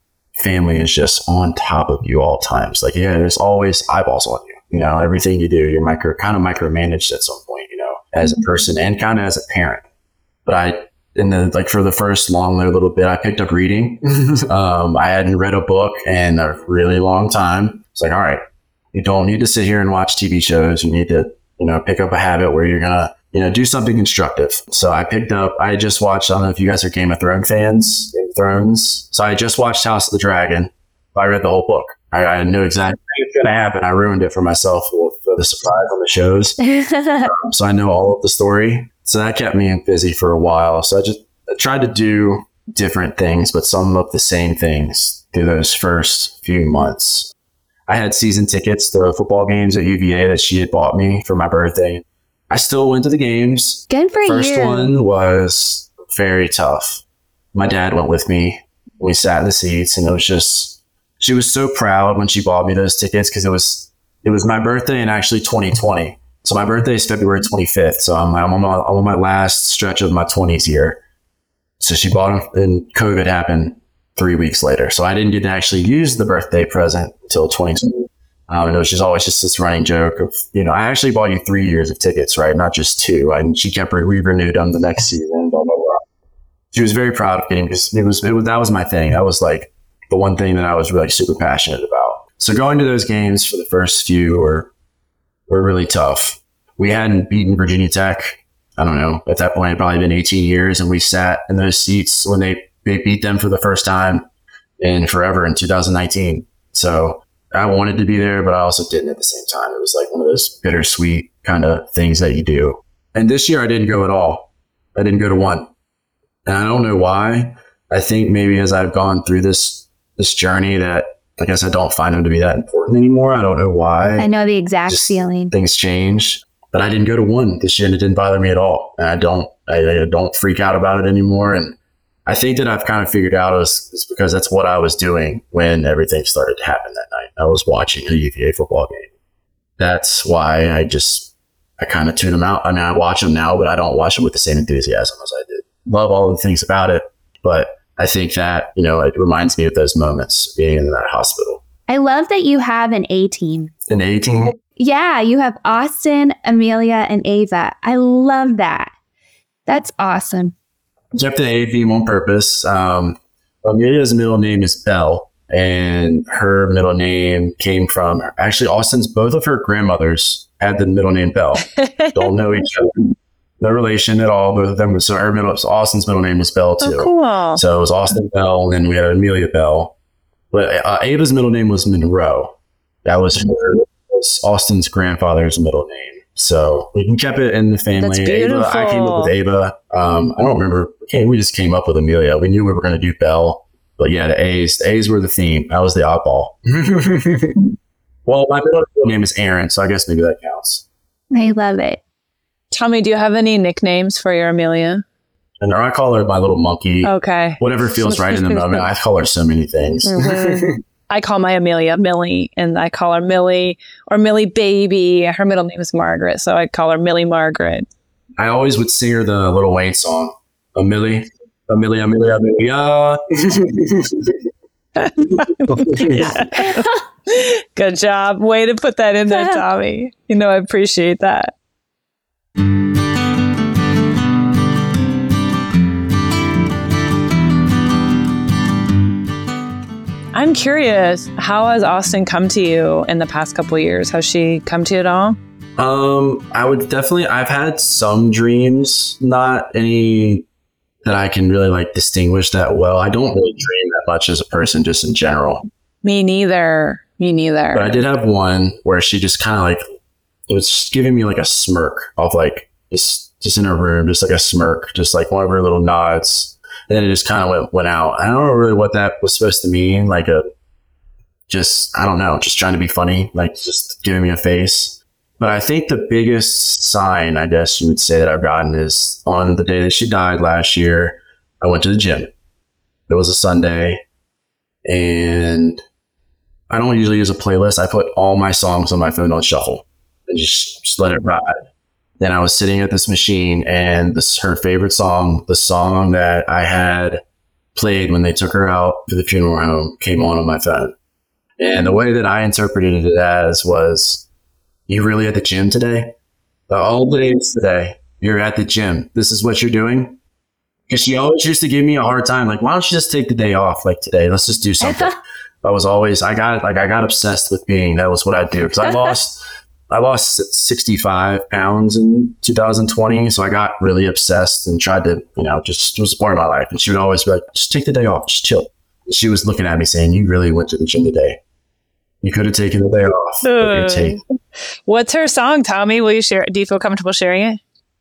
family is just on top of you all times. Like, yeah, there's always eyeballs on you. You know, everything you do, you're micro, kind of micromanaged at some point, you know, as a person and kind of as a parent. But I, in the, like for the first long little bit, I picked up reading. um, I hadn't read a book in a really long time. It's like, all right, you don't need to sit here and watch T V shows. You need to, you know, pick up a habit where you're going to, you know, do something constructive. So I picked up, I just watched, I don't know if you guys are Game of Thrones fans, Game of Thrones. So I just watched House of the Dragon. I read the whole book. I, I knew exactly it's going to happen. I ruined it for myself with the surprise on the shows. um, so I know all of the story. So that kept me busy for a while. So I just I tried to do different things, but some of the same things through those first few months. I had season tickets to football games at U V A that she had bought me for my birthday. I still went to the games.
Good for
First
you.
First one was very tough. My dad went with me. We sat in the seats, and it was just, she was so proud when she bought me those tickets because it was, it was my birthday in actually twenty twenty. So my birthday is February twenty-fifth. So I'm, I'm, on my, I'm on my last stretch of my twenties here. So she bought them, and COVID happened three weeks later. So I didn't get to actually use the birthday present until twenty twenty. Um, and it was just always just this running joke of, you know, I actually bought you three years of tickets, right? Not just two. And she kept re- re-renewed them the next season, blah, blah, blah. She was very proud of getting, because it was, it was, that was my thing. That was like the one thing that I was really super passionate about. So going to those games for the first few were, were really tough. We hadn't beaten Virginia Tech. I don't know. At that point, it had probably been eighteen years. And we sat in those seats when they, they beat them for the first time in forever in two thousand nineteen. So I wanted to be there, but I also didn't at the same time. It was like one of those bittersweet kind of things that you do. And this year I didn't go at all. I didn't go to one. And I don't know why. I think maybe as I've gone through this, this journey that I guess I don't find them to be that important anymore. I don't know why.
I know the exact
Just
feeling.
Things change, but I didn't go to one this year, and it didn't bother me at all. And I don't, I, I don't freak out about it anymore. And I think that I've kind of figured out is, is because that's what I was doing when everything started to happen that night. I was watching a U V A football game. That's why I just, I kind of tune them out. I mean, I watch them now, but I don't watch them with the same enthusiasm as I did. Love all the things about it, but I think that, you know, it reminds me of those moments being in that hospital.
I love that you have an A team.
An A team?
Yeah, you have Austin, Amelia, and Ava. I love that. That's awesome.
Kept the A team on purpose. Um, Amelia's middle name is Belle, and her middle name came from, actually, Austin's, both of her grandmothers had the middle name Belle. Don't know each other. No relation at all, both of them. So her middle, so Austin's middle name was Belle too.
Oh, cool.
So it was Austin Belle, and then we had Amelia Belle. But uh, Ava's middle name was Monroe. That was, her, was Austin's grandfather's middle name. So we kept it in the family.
That's beautiful.
Ava, I came up with Ava. Um, I don't remember. Okay, we just came up with Amelia. We knew we were going to do Belle. But yeah, the A's. The A's were the theme. I was the oddball. Well, my middle name is Aaron, so I guess maybe that counts.
I love it.
Tommy, do you have any nicknames for your Amelia?
And I call her my little monkey.
Okay.
Whatever feels right in the moment. I call her so many things.
Mm-hmm. I call my Amelia Millie, and I call her Millie or Millie Baby. Her middle name is Margaret, so I call her Millie Margaret.
I always would sing her the Little Wayne song. Amelia, Amelia, Amelia, Amelia.
Yeah. Good job. Way to put that in there, Tommy. You know, I appreciate that. I'm curious, how has Austin come to you in the past couple of years? Has she come to you at all?
Um, I would definitely, I've had some dreams, not any that I can really like distinguish that well. I don't really dream that much as a person, just in general.
Me neither. Me neither.
But I did have one where she just kind of like, it was just giving me like a smirk of like, just, just in her room, just like a smirk, just like one of her little nods. And then it just kind of went, went out. I don't know really what that was supposed to mean. Like a, just, I don't know, just trying to be funny, like just giving me a face. But I think the biggest sign, I guess you would say, that I've gotten is on the day that she died last year, I went to the gym. It was a Sunday, and I don't usually use a playlist. I put all my songs on my phone on shuffle and just, just let it ride. Then I was sitting at this machine, and this her favorite song, the song that I had played when they took her out to the funeral home, came on on my phone. And the way that I interpreted it as was, you really at the gym today? All days today, you're at the gym. This is what you're doing? Because she always used to give me a hard time. Like, why don't you just take the day off? Like today, let's just do something. I was always, I got like, I got obsessed with being, that was what I do. Because I lost, I lost sixty-five pounds in two thousand twenty. So I got really obsessed and tried to, you know, just, it was a part of my life. And she would always be like, just take the day off, just chill. And she was looking at me saying, you really went to the gym today. You could have taken the day off. But you take.
What's her song, Tommy? Will you share? Do you feel comfortable sharing it?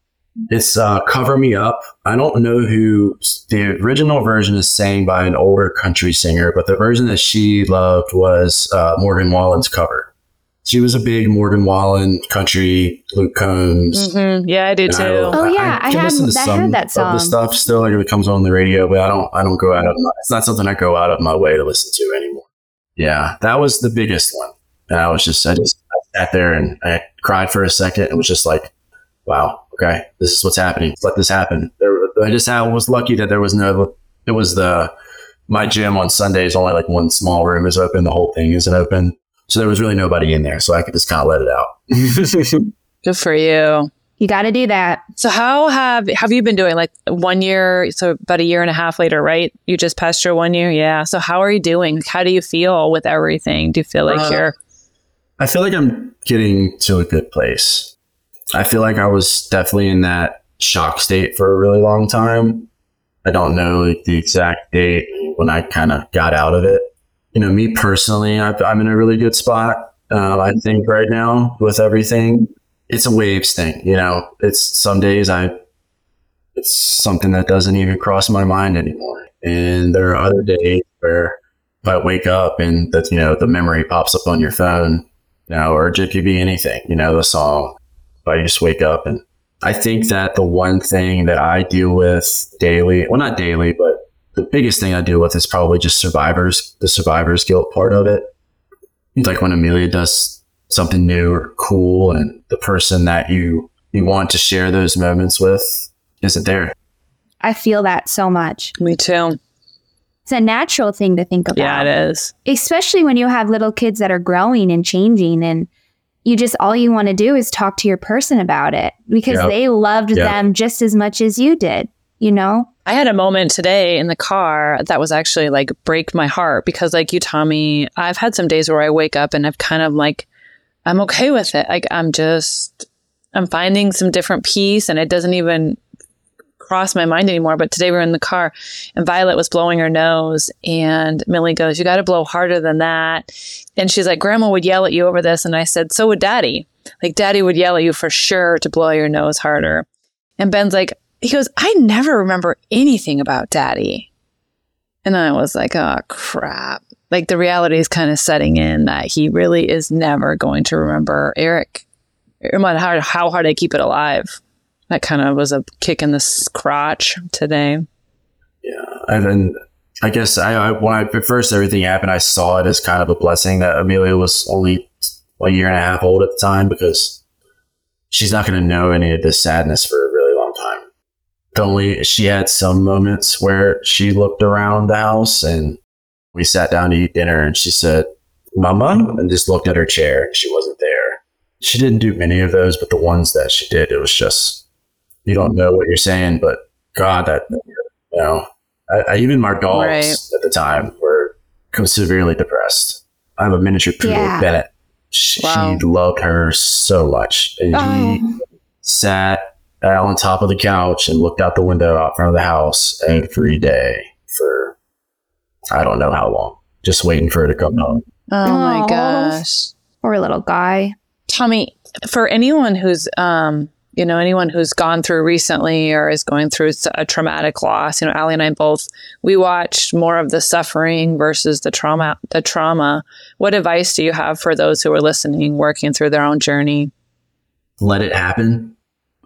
It's uh, Cover Me Up. I don't know who the original version is sang by an older country singer, but the version that she loved was uh, Morgan Wallen's cover. She was a big Morgan Wallen country, Luke Combs.
Mm-hmm. Yeah, I do too.
I,
oh yeah, I, I, have, I heard that song.
Of the stuff still, like, it comes on the radio, but I don't. I don't go out of. My, it's not something I go out of my way to listen to anymore. Yeah, that was the biggest one, and I was just, I just I sat there and I cried for a second. It was just like, wow. Okay, this is what's happening. Let this happen. There, I just I was lucky that there was no. It was the my gym on Sundays. Only like one small room is open. The whole thing isn't open, so there was really nobody in there. So I could just kind of let it out.
Good for you.
You got to do that.
So how have have you been doing? Like one year, so about a year and a half later, right? You just passed your one year, yeah. So how are you doing? How do you feel with everything? Do you feel like uh, you're?
I feel like I'm getting to a good place. I feel like I was definitely in that shock state for a really long time. I don't know like, the exact date when I kind of got out of it. You know, me personally, I've, I'm in a really good spot. Uh, I think right now with everything, it's a waves thing. You know, it's some days I, it's something that doesn't even cross my mind anymore. And there are other days where if I wake up and that, you know, the memory pops up on your phone, you know, or it could be anything, you know, the song. I just wake up, and I think that the one thing that I deal with daily, well, not daily, but the biggest thing I deal with is probably just survivors, the survivor's guilt part of it. Like when Amelia does something new or cool and the person that you, you want to share those moments with isn't there.
I feel that so much.
Me too.
It's a natural thing to think about.
Yeah, it is.
Especially when you have little kids that are growing and changing, and you just, all you want to do is talk to your person about it because yep. they loved yep. them just as much as you did, you know?
I had a moment today in the car that was actually like break my heart because like you, Tommy, I've had some days where I wake up and I've kind of like, I'm okay with it. Like I'm just, I'm finding some different peace and it doesn't even cross my mind anymore. But today we were in the car and Violet was blowing her nose and Millie goes, you got to blow harder than that. And she's like, Grandma would yell at you over this. And I said, so would Daddy. Like Daddy would yell at you for sure to blow your nose harder. And Ben's like, he goes, I never remember anything about Daddy. And I was like, oh, crap. Like the reality is kind of setting in that he really is never going to remember Eric. No matter how, how hard I keep it alive. That kind of was a kick in the crotch today.
Yeah. And then I guess I, I when I at first everything happened, I saw it as kind of a blessing that Amelia was only a year and a half old at the time because she's not going to know any of this sadness for a really long time. The only she had some moments where she looked around the house and we sat down to eat dinner and she said, Mama, and just looked at her chair and she wasn't there. She didn't do many of those, but the ones that she did, it was just, you don't know what you're saying, but God, that, you know, I, I even my dogs right. at the time were severely depressed. I have a miniature poodle, yeah. Bennett. She, wow. she loved her so much. And oh. he sat on top of the couch and looked out the window out front of the house every day for, I don't know how long, just waiting for her to come home.
Oh, oh my gosh.
Poor little guy.
Tommy, for anyone who's, um, you know, anyone who's gone through recently or is going through a traumatic loss, you know, Allie and I both, we watched more of the suffering versus the trauma, the trauma. What advice do you have for those who are listening, working through their own journey?
Let it happen.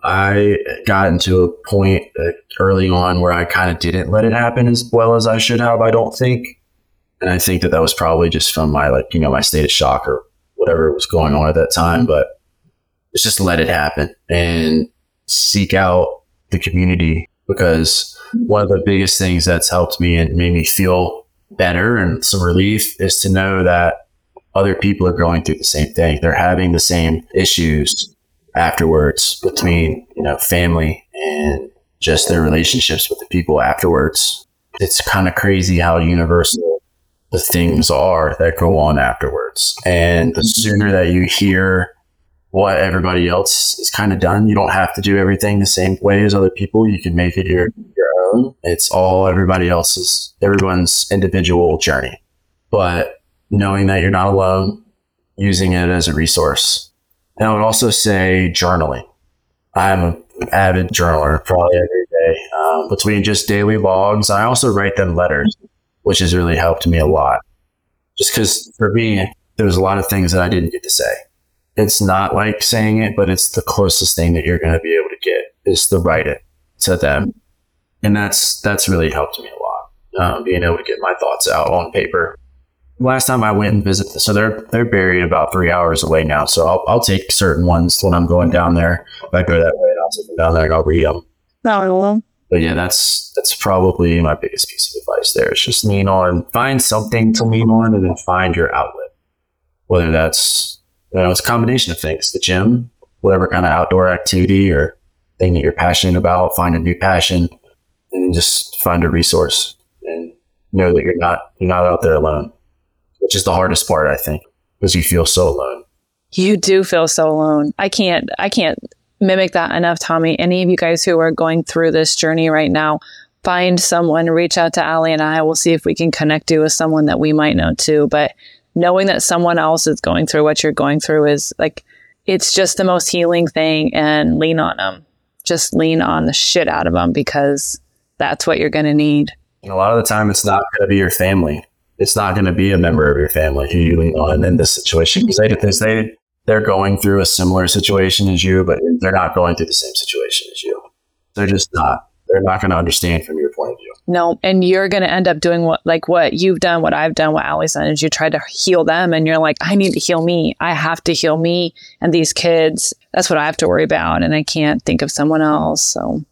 I got into a point early on where I kind of didn't let it happen as well as I should have, I don't think. And I think that that was probably just from my, like, you know, my state of shock or whatever was going on at that time. But it's just let it happen and seek out the community, because one of the biggest things that's helped me and made me feel better and some relief is to know that other people are going through the same thing. They're having the same issues afterwards between, you know, family and just their relationships with the people afterwards. It's kind of crazy how universal the things are that go on afterwards. And the sooner that you hear what everybody else is kind of done, you don't have to do everything the same way as other people. You can make it your, your own. It's all everybody else's, everyone's individual journey. But knowing that you're not alone, using it as a resource. And I would also say journaling. I'm an avid journaler, probably every day. Um, between just daily logs, I also write them letters, which has really helped me a lot. Just because for me, there's a lot of things that I didn't get to say. It's not like saying it, but it's the closest thing that you're going to be able to get is to write it to them. And that's that's really helped me a lot, um, being able to get my thoughts out on paper. Last time I went and visited, so they're they're buried about three hours away now. So I'll I'll take certain ones when I'm going down there. If I go that way, I'll take them down there and I'll read them.
No,
But yeah, that's that's probably my biggest piece of advice there. It's just lean on, find something to lean on, and then find your outlet. Whether that's, you know, it's a combination of things. The gym, whatever kind of outdoor activity or thing that you're passionate about, find a new passion, and just find a resource and know that you're not you're not out there alone, which is the hardest part, I think, because you feel so alone.
you do feel so alone. I can't, I can't mimic that enough, Tommy. Any of you guys who are going through this journey right now, find someone, reach out to Allie and I. We'll see if we can connect you with someone that we might know too. But knowing that someone else is going through what you're going through is like, it's just the most healing thing, and lean on them. Just lean on the shit out of them, because that's what you're going to need.
And a lot of the time, it's not going to be your family. It's not going to be a member of your family who you lean on in this situation, because they, they, they're going through a similar situation as you, but they're not going through the same situation as you. They're just not. They're not going to understand from your point of view.
No, and you're going to end up doing what, like what you've done, what I've done, what Allie's done, is you try to heal them, and you're like, I need to heal me. I have to heal me and these kids. That's what I have to worry about, and I can't think of someone else. So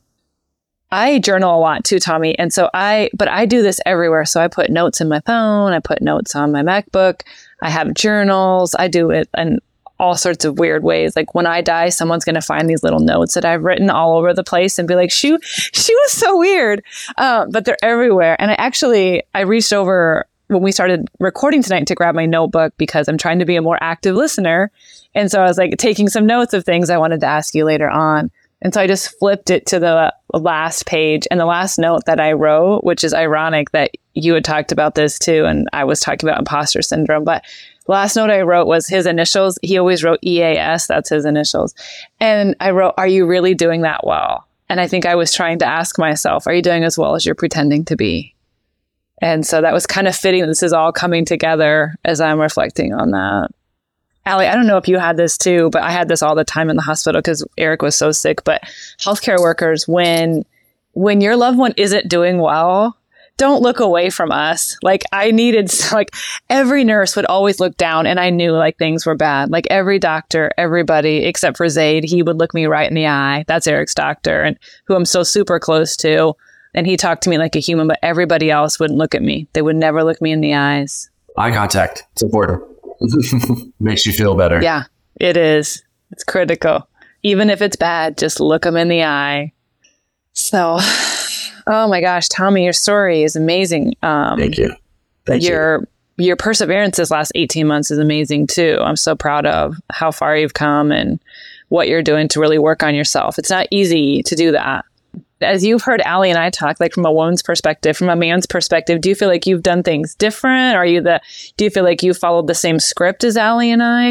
I journal a lot too, Tommy. And so I, but I do this everywhere. So I put notes in my phone. I put notes on my MacBook. I have journals. I do it in all sorts of weird ways. Like when I die, someone's going to find these little notes that I've written all over the place and be like, she, she was so weird. Um, but they're everywhere. And I actually, I reached over when we started recording tonight to grab my notebook, because I'm trying to be a more active listener. And so I was like taking some notes of things I wanted to ask you later on. And so I just flipped it to the last page, and the last note that I wrote, which is ironic that you had talked about this too, and I was talking about imposter syndrome, but the last note I wrote was his initials. He always wrote E A S, that's his initials. And I wrote, are you really doing that well? And I think I was trying to ask myself, are you doing as well as you're pretending to be? And so that was kind of fitting. This is all coming together as I'm reflecting on that. Allie, I don't know if you had this too, but I had this all the time in the hospital because Eric was so sick. But healthcare workers, when when your loved one isn't doing well, don't look away from us. Like I needed, like every nurse would always look down, and I knew like things were bad. Like every doctor, everybody except for Zaid, he would look me right in the eye. That's Eric's doctor, and who I'm so super close to. And he talked to me like a human, but everybody else wouldn't look at me. They would never look me in the eyes.
Eye contact. It's important. Makes you feel better.
Yeah, it is. It's critical. Even if it's bad, just look them in the eye. So, oh my gosh, Tommy, your story is amazing. Um,
Thank you. Thank
your,
you.
Your perseverance this last eighteen months is amazing too. I'm so proud of how far you've come and what you're doing to really work on yourself. It's not easy to do that. As you've heard Allie and I talk, like from a woman's perspective, from a man's perspective, do you feel like you've done things different? Are you the, do you feel like you followed the same script as Allie and I?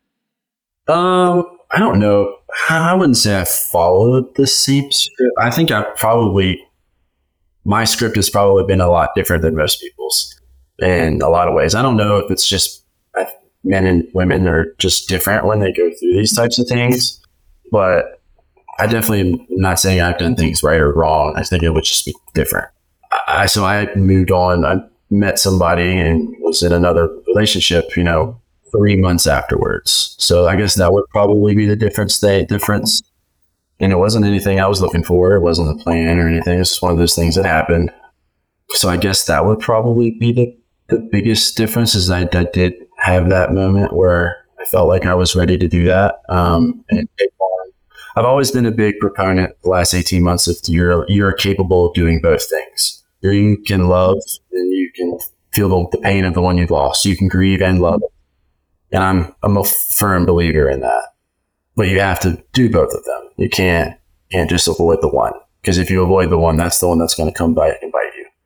Um, I don't know. I wouldn't say I followed the same script. I think I probably, my script has probably been a lot different than most people's in a lot of ways. I don't know if it's just uh, men and women are just different when they go through these types of things, but I definitely am not saying I've done things right or wrong. I think it would just be different. I, so I moved on. I met somebody and was in another relationship, you know, three months afterwards. So I guess that would probably be the difference. The difference. And it wasn't anything I was looking for. It wasn't a plan or anything. It's just one of those things that happened. So I guess that would probably be the, the biggest difference, is I, I did have that moment where I felt like I was ready to do that. Um, and it, I've always been a big proponent the last eighteen months of you're you're capable of doing both things. You can love and you can feel the, the pain of the one you've lost. You can grieve and love it. And I'm I'm a firm believer in that. But you have to do both of them. You can't can't just avoid the one. Because if you avoid the one, that's the one that's going to come back and bite you.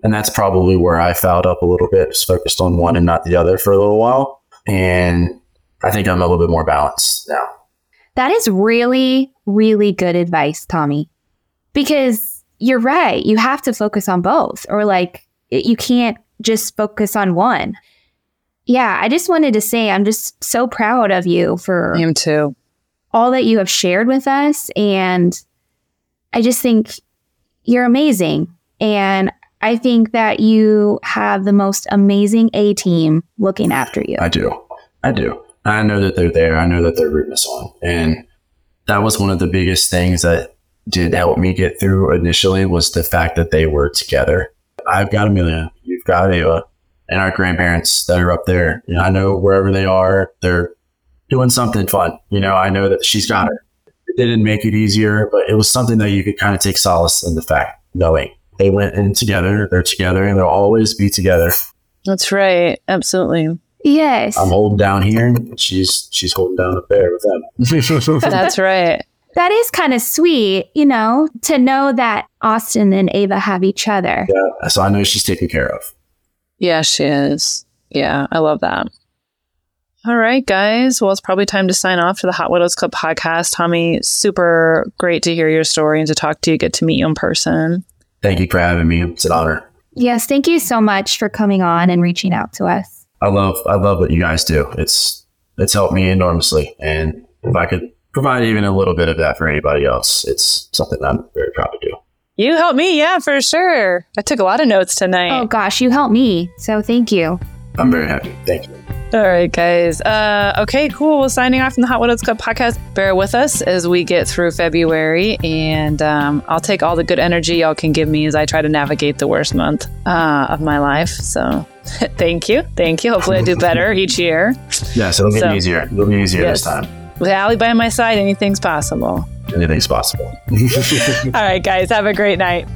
And that's probably where I fouled up a little bit, just focused on one and not the other for a little while. And I think I'm a little bit more balanced now.
That is really, really good advice, Tommy, because you're right. You have to focus on both, or like you can't just focus on one. Yeah, I just wanted to say I'm just so proud of you for
I am too.
all that you have shared with us. And I just think you're amazing. And I think that you have the most amazing A team looking after you.
I do. I do. I know that they're there. I know that they're rooting us on. And that was one of the biggest things that did help me get through initially, was the fact that they were together. I've got Amelia. You've got Ava. And our grandparents that are up there. You know, I know wherever they are, they're doing something fun. You know, I know that she's got her. It didn't make it easier, but it was something that you could kind of take solace in the fact, knowing they went in together, they're together, and they'll always be together.
That's right. Absolutely.
Yes.
I'm holding down here, and she's she's holding down up there with them.
That's right.
That is kind of sweet, you know, to know that Austin and Ava have each other.
Yeah, so I know she's taken care of.
Yeah, she is. Yeah, I love that. All right, guys. Well, it's probably time to sign off to the Hot Widows Club podcast. Tommy, super great to hear your story and to talk to you, get to meet you in person.
Thank you for having me. It's an honor.
Yes, thank you so much for coming on and reaching out to us.
I love I love what you guys do. It's it's helped me enormously. And if I could provide even a little bit of that for anybody else, it's something I'm very proud to do.
You helped me, yeah, for sure. I took a lot of notes tonight.
Oh gosh, you helped me. So thank you.
I'm very happy. Thank you.
All right, guys. Uh, okay, cool. Well, signing off from the Hot Widows Club podcast. Bear with us as we get through February, and um, I'll take all the good energy y'all can give me as I try to navigate the worst month uh, of my life. So thank you. Thank you. Hopefully I do better each year.
Yes, it'll get
So,
easier. It'll be easier
yes.
this time.
With Allie by my side, anything's possible.
Anything's possible.
All right, guys. Have a great night.